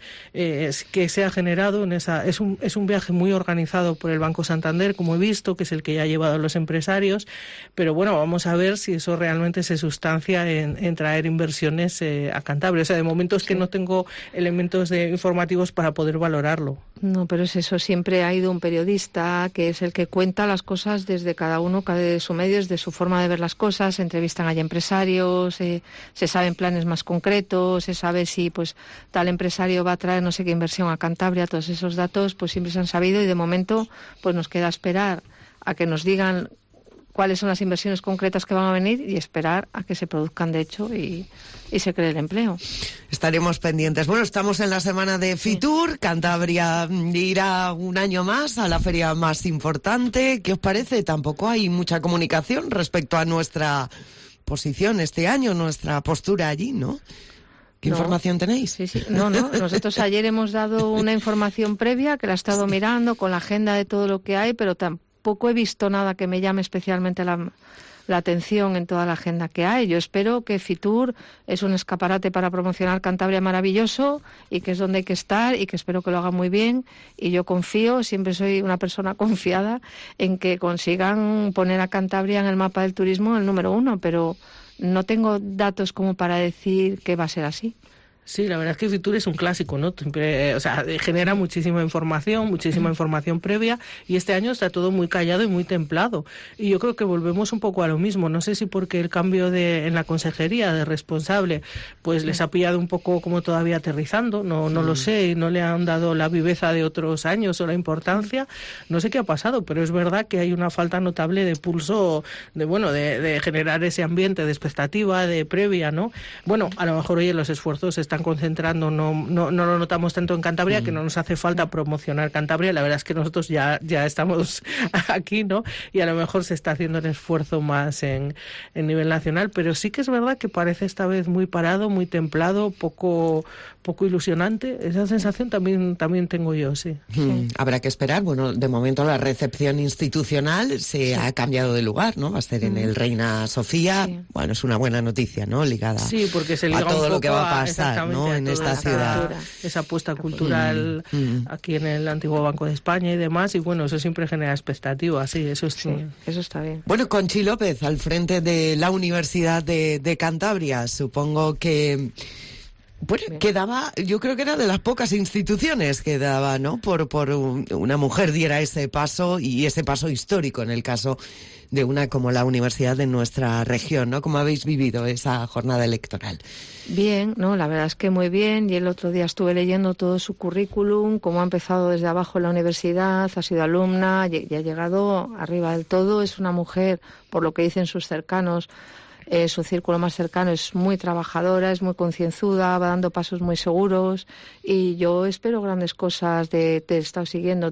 Speaker 16: qué se ha generado en esa. Es un viaje muy organizado por el Banco Santander, como he visto, que es el que ya ha llevado a los empresarios, pero bueno, vamos a ver si eso realmente se sustancia en traer inversiones a Cantabria. O sea, de momento es que no tengo elementos informativos para poder valorarlo.
Speaker 15: No, pero es eso, siempre ha ido un periodista que es el que cuenta las cosas desde cada uno, de su medio, desde su forma de ver las cosas, se entrevistan a empresarios, se saben planes más concretos, se sabe si pues tal empresario va a traer no sé qué inversión a Cantabria, todos esos datos pues siempre se han sabido y de momento pues nos queda esperar a que nos digan cuáles son las inversiones concretas que van a venir y esperar a que se produzcan de hecho y se cree el empleo.
Speaker 3: Estaremos pendientes. Bueno, estamos en la semana de Fitur. Cantabria irá un año más a la feria más importante. ¿Qué os parece? Tampoco hay mucha comunicación respecto a nuestra posición este año, nuestra postura allí, ¿no? ¿Qué información tenéis?
Speaker 15: Sí. No. Nosotros ayer hemos dado una información previa que la he estado mirando con la agenda de todo lo que hay, pero tampoco he visto nada que me llame especialmente la atención en toda la agenda que hay. Yo espero que Fitur es un escaparate para promocionar Cantabria maravilloso y que es donde hay que estar y que espero que lo haga muy bien. Y yo confío, siempre soy una persona confiada en que consigan poner a Cantabria en el mapa del turismo el número 1, pero no tengo datos como para decir que va a ser así.
Speaker 16: Sí, la verdad es que Fitur es un clásico, ¿no? Siempre, genera muchísima información previa y este año está todo muy callado y muy templado. Y yo creo que volvemos un poco a lo mismo. No sé si porque el cambio en la consejería de responsable pues les ha pillado un poco como todavía aterrizando, no lo sé, y no le han dado la viveza de otros años o la importancia. No sé qué ha pasado, pero es verdad que hay una falta notable de pulso, de generar ese ambiente de expectativa, de previa, ¿no? Bueno, a lo mejor hoy los esfuerzos están concentrando, no lo notamos tanto en Cantabria, que no nos hace falta promocionar Cantabria. La verdad es que nosotros ya estamos aquí, ¿no? Y a lo mejor se está haciendo el esfuerzo más en nivel nacional, pero sí que es verdad que parece esta vez muy parado, muy templado, poco ilusionante. Esa sensación también tengo yo, sí.
Speaker 3: Habrá que esperar. Bueno, de momento la recepción institucional se ha cambiado de lugar, ¿no? Va a ser en el Reina Sofía. Sí. Bueno, es una buena noticia, ¿no? Ligada
Speaker 16: porque se liga
Speaker 3: a todo
Speaker 16: un poco
Speaker 3: lo que va a pasar, ¿no? En esta ciudad.
Speaker 16: Esa apuesta cultural aquí en el antiguo Banco de España y demás, y bueno, eso siempre genera expectativas, sí, eso está bien.
Speaker 3: Bueno, Conchi López, al frente de la Universidad de Cantabria, supongo que quedaba, yo creo que era de las pocas instituciones que daba, ¿no? Por una mujer diera ese paso, y ese paso histórico en el caso de una como la universidad de nuestra región, ¿no? ¿Cómo habéis vivido esa jornada electoral?
Speaker 15: Bien, ¿no? La verdad es que muy bien, y el otro día estuve leyendo todo su currículum, cómo ha empezado desde abajo en la universidad, ha sido alumna y ha llegado arriba del todo. Es una mujer, por lo que dicen sus cercanos, su círculo más cercano, es muy trabajadora, es muy concienzuda, va dando pasos muy seguros, y yo espero grandes cosas he estado siguiendo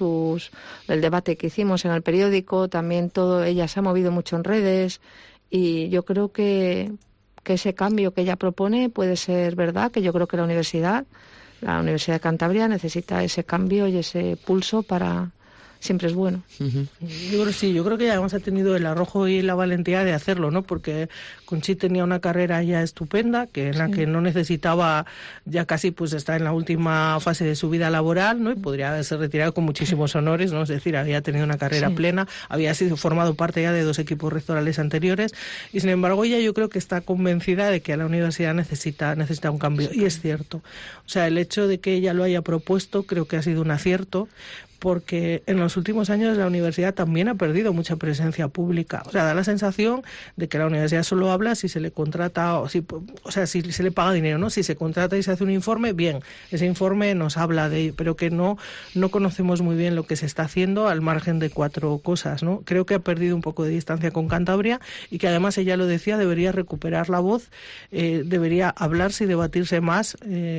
Speaker 15: el debate que hicimos en el periódico, también ella se ha movido mucho en redes, y yo creo que ese cambio que ella propone puede ser verdad, que yo creo que la Universidad de Cantabria necesita ese cambio y ese pulso siempre es bueno.
Speaker 16: Yo creo que además ha tenido el arrojo y la valentía de hacerlo, ¿no? Porque Conchi tenía una carrera ya estupenda, en la que no necesitaba ya casi pues estar en la última fase de su vida laboral, ¿no? Y podría haberse retirado con muchísimos honores, ¿no? Es decir, había tenido una carrera plena, había sido formado parte ya de 2 equipos rectorales anteriores, y sin embargo ella yo creo que está convencida de que la universidad necesita un cambio, y es cierto. O sea, el hecho de que ella lo haya propuesto creo que ha sido un acierto, porque en los últimos años la universidad también ha perdido mucha presencia pública. O sea, da la sensación de que la universidad solo habla si se le contrata, si se le paga dinero, ¿no? Si se contrata y se hace un informe, bien, ese informe nos habla de ello, pero que no conocemos muy bien lo que se está haciendo al margen de 4 cosas, ¿no? Creo que ha perdido un poco de distancia con Cantabria y que además ella lo decía, debería recuperar la voz, debería hablarse y debatirse más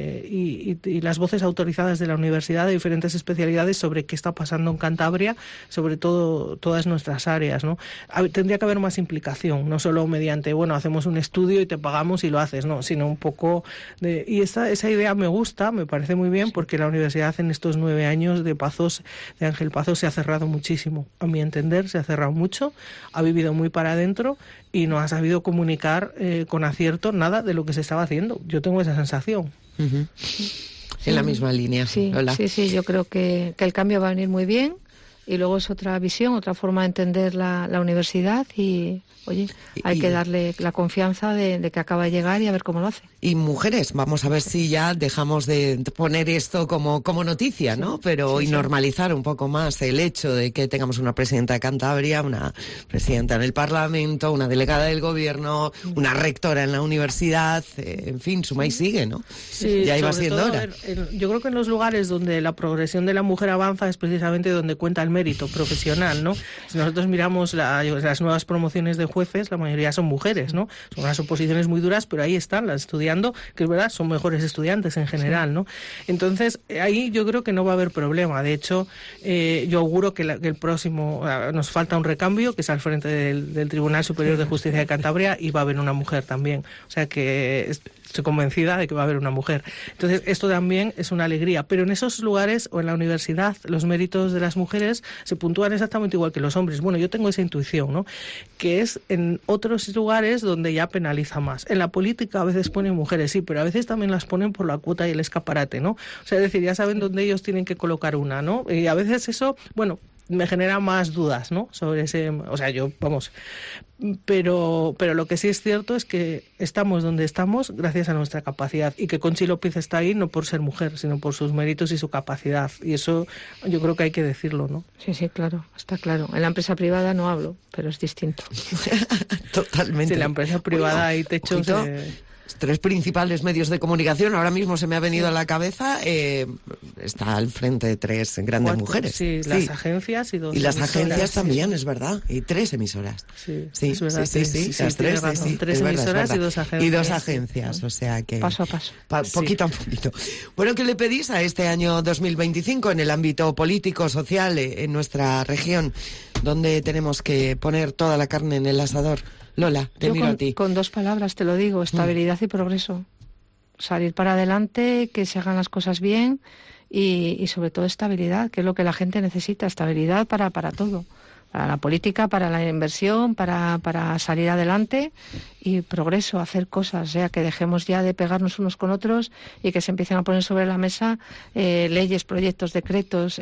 Speaker 16: y las voces autorizadas de la universidad de diferentes especialidades sobre qué está pasando en Cantabria, sobre todo todas nuestras áreas, ¿no? Tendría que haber más implicación, no solo mediante, bueno, hacemos un estudio y te pagamos y lo haces, no, sino un poco de... Y esa idea me gusta, me parece muy bien, porque la universidad en estos 9 años de Ángel Pazos se ha cerrado muchísimo. A mi entender, se ha cerrado mucho, ha vivido muy para adentro y no ha sabido comunicar con acierto nada de lo que se estaba haciendo. Yo tengo esa sensación.
Speaker 3: Uh-huh. En la misma línea,
Speaker 15: sí,
Speaker 3: Lola.
Speaker 15: Sí, yo creo que el cambio va a venir muy bien y luego es otra visión, otra forma de entender la universidad y, oye, hay que darle la confianza de que acaba de llegar y a ver cómo lo hace.
Speaker 3: Y mujeres, vamos a ver si ya dejamos de poner esto como noticia, ¿no? Pero y normalizar un poco más el hecho de que tengamos una presidenta de Cantabria, una presidenta en el Parlamento, una delegada del Gobierno, una rectora en la universidad, en fin, suma y sigue, ¿no?
Speaker 16: Sí,
Speaker 3: ya iba siendo hora.
Speaker 16: Yo creo que en los lugares donde la progresión de la mujer avanza es precisamente donde cuenta el mérito profesional, ¿no? Si nosotros miramos las nuevas promociones de jueces, la mayoría son mujeres, ¿no? Son unas oposiciones muy duras, pero ahí están las estudiantes, que es verdad, son mejores estudiantes en general, ¿no? Entonces, ahí yo creo que no va a haber problema. De hecho, yo auguro que el próximo, nos falta un recambio, que es al frente del Tribunal Superior de Justicia de Cantabria, y va a haber una mujer también. O sea que estoy convencida de que va a haber una mujer. Entonces, esto también es una alegría. Pero en esos lugares, o en la universidad, los méritos de las mujeres se puntúan exactamente igual que los hombres. Bueno, yo tengo esa intuición, ¿no? Que es en otros lugares donde ya penaliza más. En la política a veces ponen mujeres, sí, pero a veces también las ponen por la cuota y el escaparate, ¿no? O sea, es decir, ya saben dónde ellos tienen que colocar una, ¿no? Y a veces eso, bueno, me genera más dudas, ¿no? Sobre ese... O sea, pero lo que sí es cierto es que estamos donde estamos gracias a nuestra capacidad y que Conchi López está ahí no por ser mujer, sino por sus méritos y su capacidad. Y eso yo creo que hay que decirlo, ¿no?
Speaker 15: Sí, claro, está claro. En la empresa privada no hablo, pero es distinto.
Speaker 3: Totalmente.
Speaker 16: Si en la empresa privada hay techos...
Speaker 3: 3 principales medios de comunicación, ahora mismo se me ha venido a la cabeza, está al frente de 3 grandes mujeres.
Speaker 16: Sí, las agencias y 2
Speaker 3: Y las
Speaker 16: emisoras,
Speaker 3: agencias también, es verdad, y 3 emisoras.
Speaker 16: Sí,
Speaker 3: es verdad,
Speaker 16: sí,
Speaker 3: las 3,
Speaker 16: sí, 3 emisoras y 2 agencias.
Speaker 3: Y 2 agencias, o sea que...
Speaker 15: Paso a paso.
Speaker 3: Poquito a poquito. Bueno, ¿qué le pedís a este año 2025 en el ámbito político, social, en nuestra región, donde tenemos que poner toda la carne en el asador? Lola, te miro a ti.
Speaker 15: Con 2 palabras te lo digo, estabilidad y progreso. Salir para adelante, que se hagan las cosas bien y sobre todo estabilidad, que es lo que la gente necesita, estabilidad para todo. Para la política, para la inversión, para salir adelante y progreso, hacer cosas, o sea, que dejemos ya de pegarnos unos con otros y que se empiecen a poner sobre la mesa leyes, proyectos, decretos,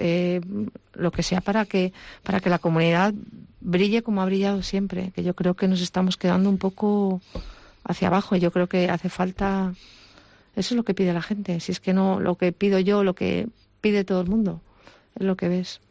Speaker 15: lo que sea para que la comunidad brille como ha brillado siempre, que yo creo que nos estamos quedando un poco hacia abajo y yo creo que hace falta, eso es lo que pide la gente, si es que no lo que pido yo, lo que pide todo el mundo, es lo que ves.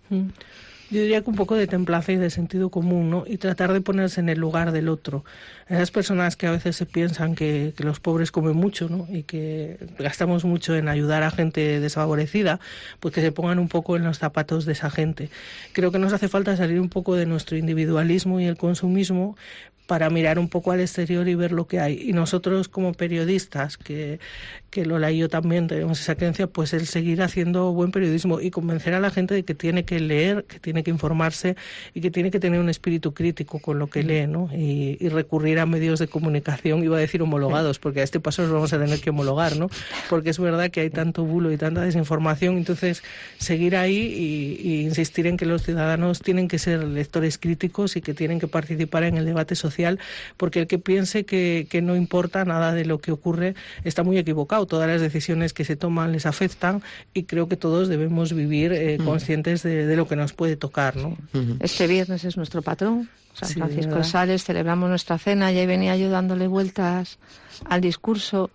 Speaker 16: Yo diría que un poco de templanza y de sentido común, ¿no? Y tratar de ponerse en el lugar del otro. Esas personas que a veces se piensan que los pobres comen mucho, ¿no? Y que gastamos mucho en ayudar a gente desfavorecida, pues que se pongan un poco en los zapatos de esa gente. Creo que nos hace falta salir un poco de nuestro individualismo y el consumismo para mirar un poco al exterior y ver lo que hay. Y nosotros como periodistas, que Lola y yo también tenemos esa creencia, pues el seguir haciendo buen periodismo y convencer a la gente de que tiene que leer, que tiene que informarse y que tiene que tener un espíritu crítico con lo que lee, ¿no? Y recurrir a medios de comunicación, iba a decir homologados, porque a este paso nos vamos a tener que homologar, ¿no? Porque es verdad que hay tanto bulo y tanta desinformación, entonces seguir ahí y insistir en que los ciudadanos tienen que ser lectores críticos y que tienen que participar en el debate social, porque el que piense que no importa nada de lo que ocurre está muy equivocado. Todas las decisiones que se toman les afectan y creo que todos debemos vivir conscientes de lo que nos puede tocar, ¿no?
Speaker 15: Este viernes es nuestro patrón, San Francisco de
Speaker 16: ¿verdad?
Speaker 15: Sales, celebramos nuestra cena y ahí venía yo dándole vueltas al discurso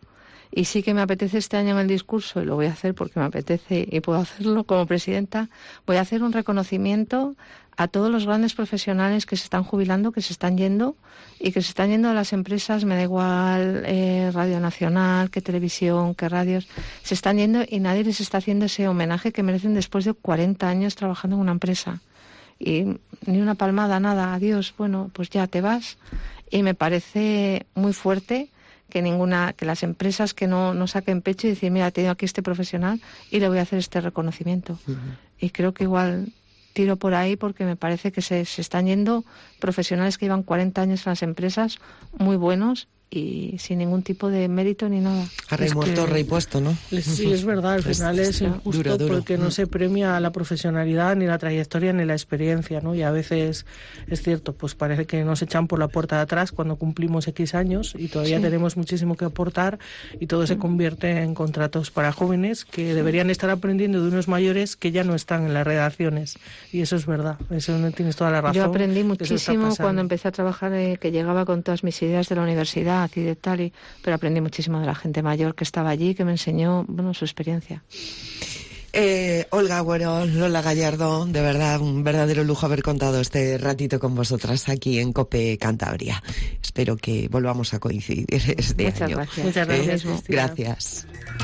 Speaker 15: Y sí que me apetece este año en el discurso, y lo voy a hacer porque me apetece y puedo hacerlo como presidenta, voy a hacer un reconocimiento a todos los grandes profesionales que se están jubilando, que se están yendo y que se están yendo a las empresas, me da igual Radio Nacional, que televisión, que radios, se están yendo y nadie les está haciendo ese homenaje que merecen después de 40 años trabajando en una empresa. Y ni una palmada, nada, adiós, bueno, pues ya te vas. Y me parece muy fuerte que las empresas que no saquen pecho y decir, mira, he tenido aquí este profesional y le voy a hacer este reconocimiento. Y creo que igual tiro por ahí porque me parece que se están yendo profesionales que llevan 40 años en las empresas, muy buenos y sin ningún tipo de mérito ni nada.
Speaker 3: A rey muerto, rey puesto, ¿no?
Speaker 16: Sí, es verdad, al final es injusto duro. Porque no se premia la profesionalidad, ni la trayectoria, ni la experiencia, ¿no? Y a veces es cierto, pues parece que nos echan por la puerta de atrás cuando cumplimos X años y todavía tenemos muchísimo que aportar y todo se convierte en contratos para jóvenes que deberían estar aprendiendo de unos mayores que ya no están en las redacciones. Y eso es verdad, eso tienes toda la razón.
Speaker 15: Yo aprendí muchísimo cuando empecé a trabajar, que llegaba con todas mis ideas de la universidad y de tal, pero aprendí muchísimo de la gente mayor que estaba allí, que me enseñó, su experiencia.
Speaker 3: Olga Agüero, Lola Gallardo, de verdad, un verdadero lujo haber contado este ratito con vosotras aquí en COPE Cantabria. Espero que volvamos a coincidir este año.
Speaker 15: Gracias. Muchas gracias.
Speaker 3: Gracias.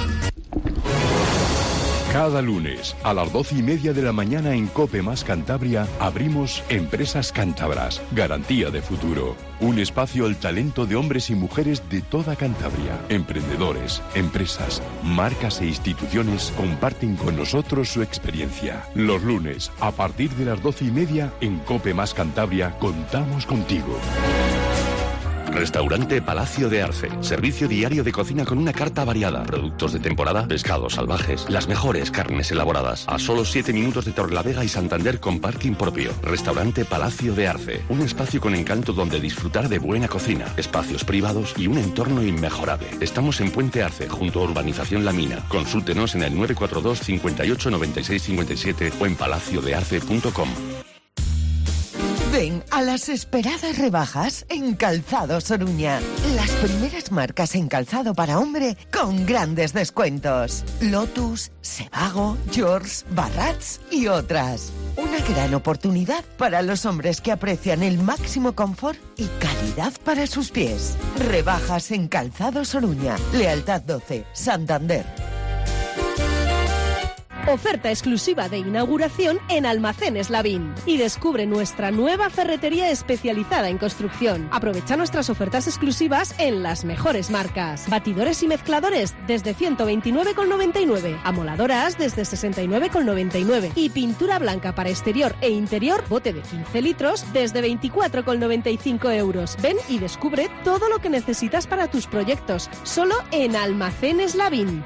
Speaker 14: Cada lunes a las 12:30 de la mañana en COPE más Cantabria abrimos Empresas Cántabras, garantía de futuro. Un espacio al talento de hombres y mujeres de toda Cantabria. Emprendedores, empresas, marcas e instituciones comparten con nosotros su experiencia. Los lunes, a partir de las 12:30 en COPE más Cantabria, contamos contigo. Restaurante Palacio de Arce. Servicio diario de cocina con una carta variada. Productos de temporada, pescados salvajes, las mejores carnes elaboradas. A solo 7 minutos de Torrelavega y Santander con parking propio. Restaurante Palacio de Arce. Un espacio con encanto donde disfrutar de buena cocina, espacios privados y un entorno inmejorable. Estamos en Puente Arce, junto a Urbanización La Mina. Consúltenos en el 942 58 96 57 o en palaciodearce.com.
Speaker 3: Ven a las esperadas rebajas en Calzados Oruña. Las primeras marcas en calzado para hombre con grandes descuentos. Lotus, Sebago, George, Barrats y otras. Una gran oportunidad para los hombres que aprecian el máximo confort y calidad para sus pies. Rebajas en Calzados Oruña. Lealtad 12, Santander.
Speaker 17: Oferta exclusiva de inauguración en Almacenes Lavín. Y descubre nuestra nueva ferretería especializada en construcción. Aprovecha nuestras ofertas exclusivas en las mejores marcas. Batidores y mezcladores desde 129,99. Amoladoras desde 69,99. Y pintura blanca para exterior e interior, bote de 15 litros desde 24,95 euros. Ven y descubre todo lo que necesitas para tus proyectos. Solo en Almacenes Lavín.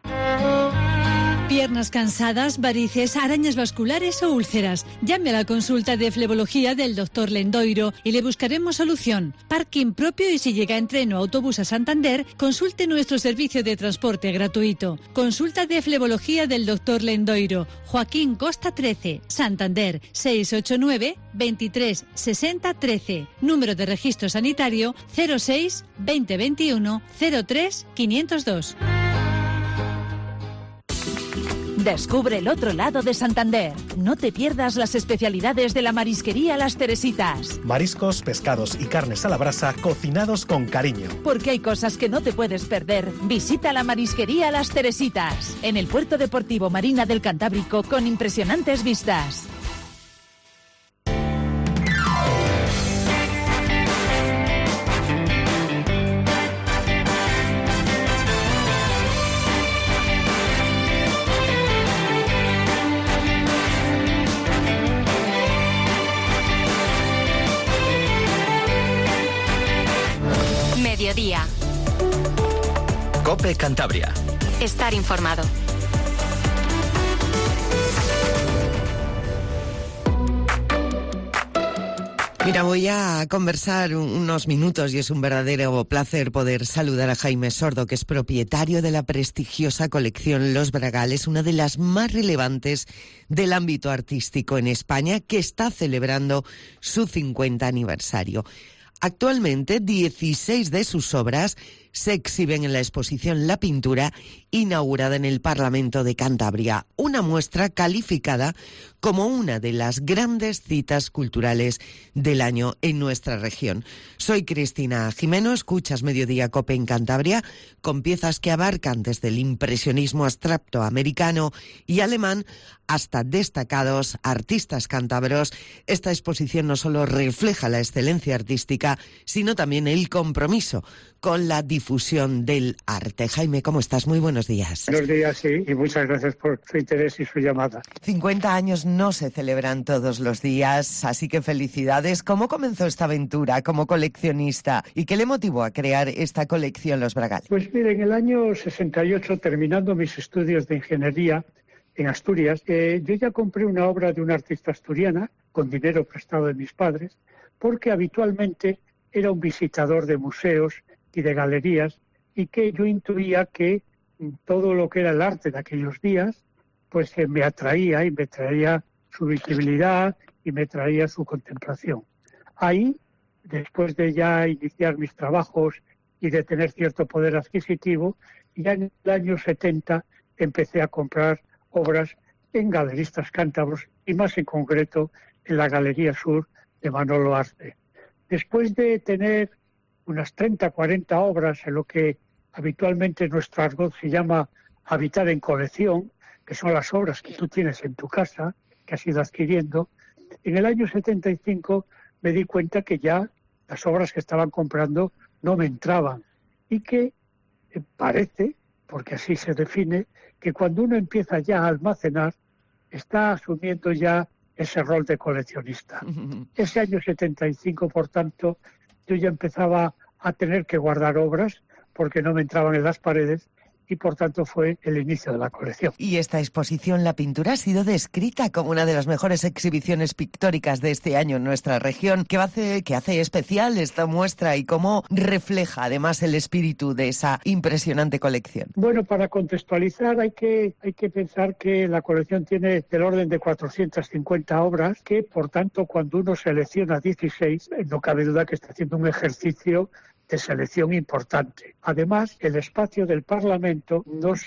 Speaker 6: Piernas cansadas, varices, arañas vasculares o úlceras. Llame a la consulta de flebología del Dr. Lendoiro y le buscaremos solución. Parking propio y si llega en tren o autobús a Santander, consulte nuestro servicio de transporte gratuito. Consulta de flebología del Dr. Lendoiro. Joaquín Costa 13, Santander, 689 23 60 13. Número de registro sanitario 06 2021 03 502.
Speaker 11: Descubre el otro lado de Santander. No te pierdas las especialidades de la marisquería Las Teresitas.
Speaker 12: Mariscos, pescados y carnes a la brasa cocinados con cariño.
Speaker 11: Porque hay cosas que no te puedes perder. Visita la marisquería Las Teresitas, en el Puerto Deportivo Marina del Cantábrico, con impresionantes vistas.
Speaker 1: Mediodía.
Speaker 18: COPE Cantabria.
Speaker 1: Estar informado.
Speaker 3: Mira, voy a conversar unos minutos y es un verdadero placer poder saludar a Jaime Sordo, que es propietario de la prestigiosa colección Los Bragales, una de las más relevantes del ámbito artístico en España, que está celebrando su 50 aniversario. Actualmente, 16 de sus obras se exhiben en la exposición La Pintura, inaugurada en el Parlamento de Cantabria, una muestra calificada como una de las grandes citas culturales del año en nuestra región. Soy Cristina Jimeno, escuchas Mediodía COPE en Cantabria, con piezas que abarcan desde el impresionismo abstracto americano y alemán hasta destacados artistas cántabros. Esta exposición no solo refleja la excelencia artística, sino también el compromiso con la difusión del arte. Jaime, ¿cómo estás? Muy buenos días.
Speaker 18: Buenos días, sí, y muchas gracias por su interés y su llamada.
Speaker 3: 50 años no se celebran todos los días, así que felicidades. ¿Cómo comenzó esta aventura como coleccionista y qué le motivó a crear esta colección Los Bragal?
Speaker 18: Pues mire, en el año 68, terminando mis estudios de ingeniería en Asturias, yo ya compré una obra de una artista asturiana con dinero prestado de mis padres, porque habitualmente era un visitador de museos y de galerías, y que yo intuía que todo lo que era el arte de aquellos días pues me atraía y me traía su visibilidad y me traía su contemplación. Ahí, después de ya iniciar mis trabajos y de tener cierto poder adquisitivo, ya en el año 70 empecé a comprar obras en galeristas cántabros y más en concreto en la Galería Sur de Manolo Arce. Después de tener unas 30, 40 obras en lo que habitualmente en nuestro argot se llama habitar en colección, que son las obras que tú tienes en tu casa, que has ido adquiriendo, en el año 75 me di cuenta que ya las obras que estaban comprando no me entraban y que parece, porque así se define, que cuando uno empieza ya a almacenar, está asumiendo ya ese rol de coleccionista. Ese año 75, por tanto, yo ya empezaba a tener que guardar obras porque no me entraban en las paredes y por tanto fue el inicio de la colección.
Speaker 3: Y esta exposición La Pintura ha sido descrita como una de las mejores exhibiciones pictóricas de este año en nuestra región. ¿Qué hace especial esta muestra y cómo refleja además el espíritu de esa impresionante colección?
Speaker 18: Bueno, para contextualizar hay que pensar que la colección tiene del orden de 450 obras, que por tanto cuando uno selecciona 16, no cabe duda que está haciendo un ejercicio de selección importante. Además, el espacio del Parlamento nos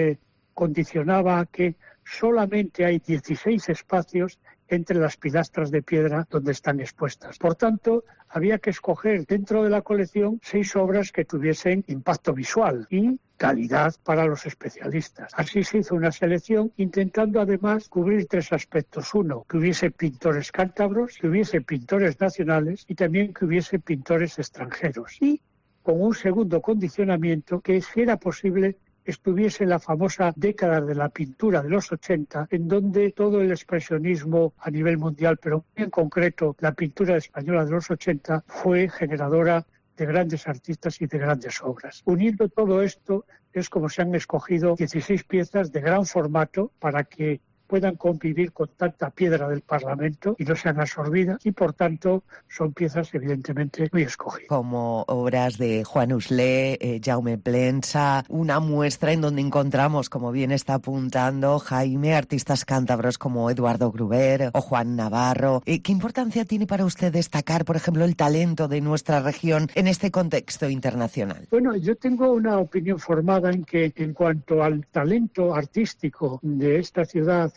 Speaker 18: condicionaba a que solamente hay 16 espacios entre las pilastras de piedra donde están expuestas. Por tanto, había que escoger dentro de la colección 6 obras que tuviesen impacto visual y calidad para los especialistas. Así se hizo una selección intentando además cubrir 3 aspectos. Uno, que hubiese pintores cántabros, que hubiese pintores nacionales y también que hubiese pintores extranjeros. Y con un segundo condicionamiento, que si era posible estuviese la famosa década de la pintura de los 80, en donde todo el expresionismo a nivel mundial, pero en concreto la pintura española de los 80, fue generadora de grandes artistas y de grandes obras. Uniendo todo esto es como se han escogido 16 piezas de gran formato para que puedan convivir con tanta piedra del Parlamento y no sean absorbidas y por tanto son piezas evidentemente muy escogidas.
Speaker 3: Como obras de Juan Uslé, Jaume Plensa, una muestra en donde encontramos, como bien está apuntando Jaime, artistas cántabros como Eduardo Gruber o Juan Navarro. ¿Qué importancia tiene para usted destacar, por ejemplo, el talento de nuestra región en este contexto internacional?
Speaker 18: Bueno, yo tengo una opinión formada en que en cuanto al talento artístico de esta ciudad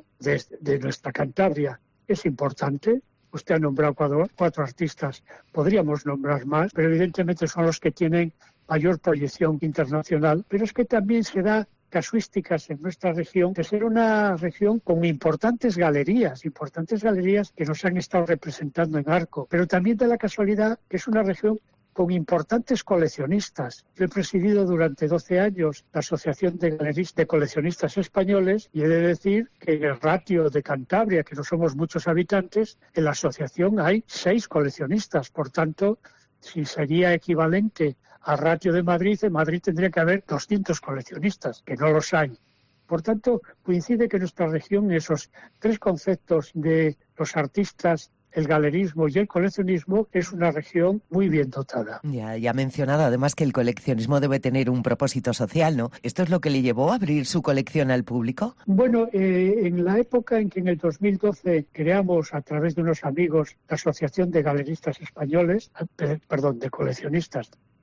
Speaker 18: de nuestra Cantabria es importante. Usted ha nombrado 4 artistas, podríamos nombrar más, pero evidentemente son los que tienen mayor proyección internacional. Pero es que también se da casuísticas en nuestra región de ser una región con importantes galerías que nos han estado representando en Arco, pero también de la casualidad que es una región con importantes coleccionistas. Yo he presidido durante 12 años la Asociación de Coleccionistas Españoles y he de decir que en el ratio de Cantabria, que no somos muchos habitantes, en la asociación hay 6 coleccionistas. Por tanto, si sería equivalente al ratio de Madrid, en Madrid tendría que haber 200 coleccionistas, que no los hay. Por tanto, coincide que nuestra región, esos 3 conceptos de los artistas, el galerismo y el coleccionismo, es una región muy bien dotada.
Speaker 3: Ya ha mencionado además que el coleccionismo debe tener un propósito social, ¿no? ¿Esto es lo que le llevó a abrir su colección al público?
Speaker 18: Bueno, en la época en que en el 2012 creamos a través de unos amigos la Asociación de Galeristas Españoles, de Coleccionistas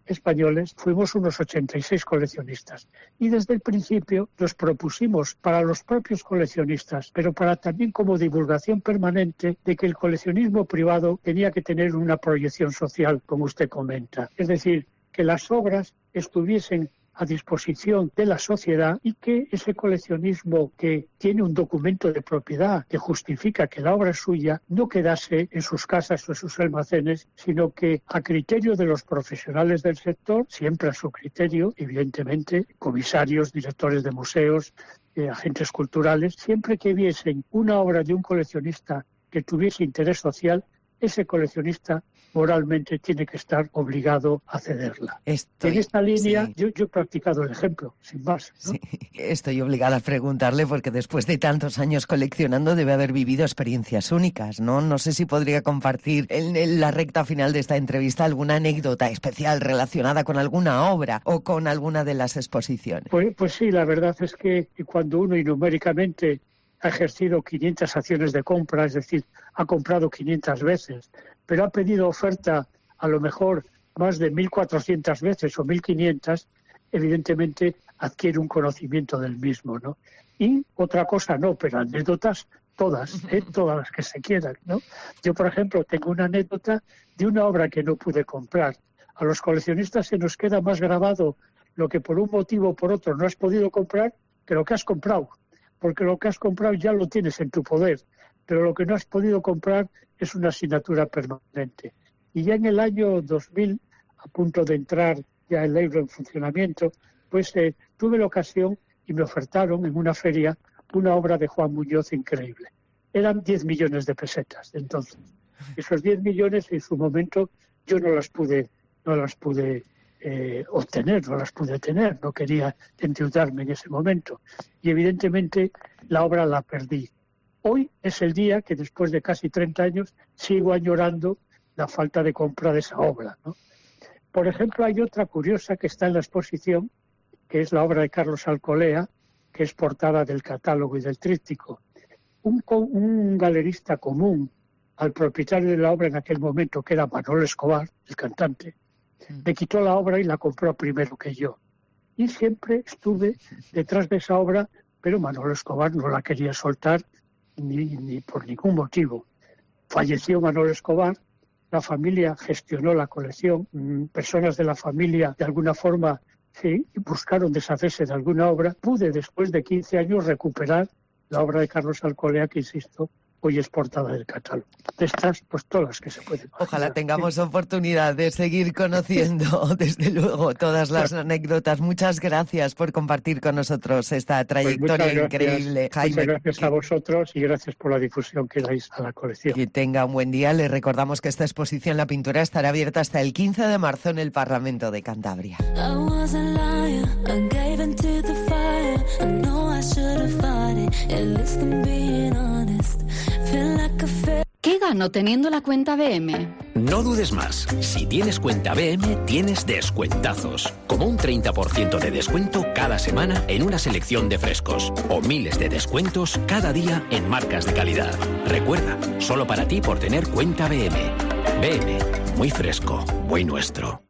Speaker 18: españoles fuimos unos 86 coleccionistas. Y desde el principio nos propusimos para los propios coleccionistas, pero para también como divulgación permanente, de que el coleccionismo privado tenía que tener una proyección social, como usted comenta. Es decir, que las obras estuviesen a disposición de la sociedad y que ese coleccionismo que tiene un documento de propiedad que justifica que la obra es suya no quedase en sus casas o en sus almacenes, sino que a criterio de los profesionales del sector, siempre a su criterio, evidentemente, comisarios, directores de museos, agentes culturales, siempre que viesen una obra de un coleccionista que tuviese interés social, ese coleccionista moralmente tiene que estar obligado a cederla. En esta línea, sí. yo he practicado el ejemplo, sin más, ¿no?
Speaker 3: Sí. Estoy obligada a preguntarle porque después de tantos años coleccionando debe haber vivido experiencias únicas, ¿no? No sé si podría compartir en la recta final de esta entrevista alguna anécdota especial relacionada con alguna obra o con alguna de las exposiciones.
Speaker 18: Pues sí, la verdad es que cuando uno numéricamente ha ejercido 500 acciones de compra, es decir, ha comprado 500 veces, pero ha pedido oferta a lo mejor más de 1.400 veces o 1.500, evidentemente adquiere un conocimiento del mismo, ¿no? Y otra cosa no, pero anécdotas todas, todas las que se quieran, ¿no? Yo, por ejemplo, tengo una anécdota de una obra que no pude comprar. A los coleccionistas se nos queda más grabado lo que por un motivo o por otro no has podido comprar que lo que has comprado. Porque lo que has comprado ya lo tienes en tu poder, pero lo que no has podido comprar es una asignatura permanente. Y ya en el año 2000, a punto de entrar ya el euro en funcionamiento, pues tuve la ocasión y me ofertaron en una feria una obra de Juan Muñoz increíble. Eran 10 millones de pesetas de entonces. Esos 10 millones en su momento yo no las pude obtener, no las pude tener, no quería endeudarme en ese momento. Y evidentemente la obra la perdí. Hoy es el día que después de casi 30 años sigo añorando la falta de compra de esa obra, ¿no? Por ejemplo, hay otra curiosa que está en la exposición, que es la obra de Carlos Alcolea, que es portada del catálogo y del tríptico. Un galerista común al propietario de la obra en aquel momento, que era Manolo Escobar, el cantante, me quitó la obra y la compró primero que yo. Y siempre estuve detrás de esa obra, pero Manolo Escobar no la quería soltar ni por ningún motivo. Falleció Manolo Escobar, la familia gestionó la colección, personas de la familia de alguna forma sí, buscaron deshacerse de alguna obra. Pude después de 15 años recuperar la obra de Carlos Alcolea, que insisto, hoy es portada del catálogo. De estas, pues todas las que se pueden.
Speaker 3: Ojalá tengamos oportunidad de seguir conociendo, desde luego, todas las anécdotas. Muchas gracias por compartir con nosotros esta trayectoria increíble, Jaime.
Speaker 18: Muchas gracias a vosotros y gracias por la difusión que dais a la colección.
Speaker 3: Que tenga un buen día. Le recordamos que esta exposición La Pintura estará abierta hasta el 15 de marzo en el Parlamento de Cantabria.
Speaker 1: ¿Qué gano teniendo la cuenta BM?
Speaker 19: No dudes más. Si tienes cuenta BM, tienes descuentazos. Como un 30% de descuento cada semana en una selección de frescos. O miles de descuentos cada día en marcas de calidad. Recuerda, solo para ti por tener cuenta BM. BM, muy fresco, muy nuestro.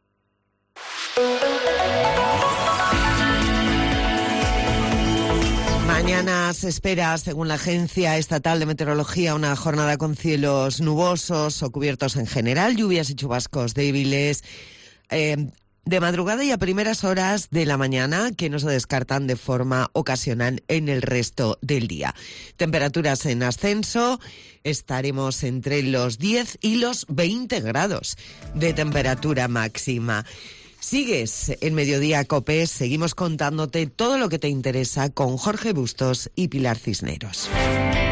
Speaker 3: Mañana se espera, según la Agencia Estatal de Meteorología, una jornada con cielos nubosos o cubiertos en general, lluvias y chubascos débiles de madrugada y a primeras horas de la mañana, que no se descartan de forma ocasional en el resto del día. Temperaturas en ascenso, estaremos entre los 10 y los 20 grados de temperatura máxima. Sigues en Mediodía COPE, seguimos contándote todo lo que te interesa con Jorge Bustos y Pilar Cisneros.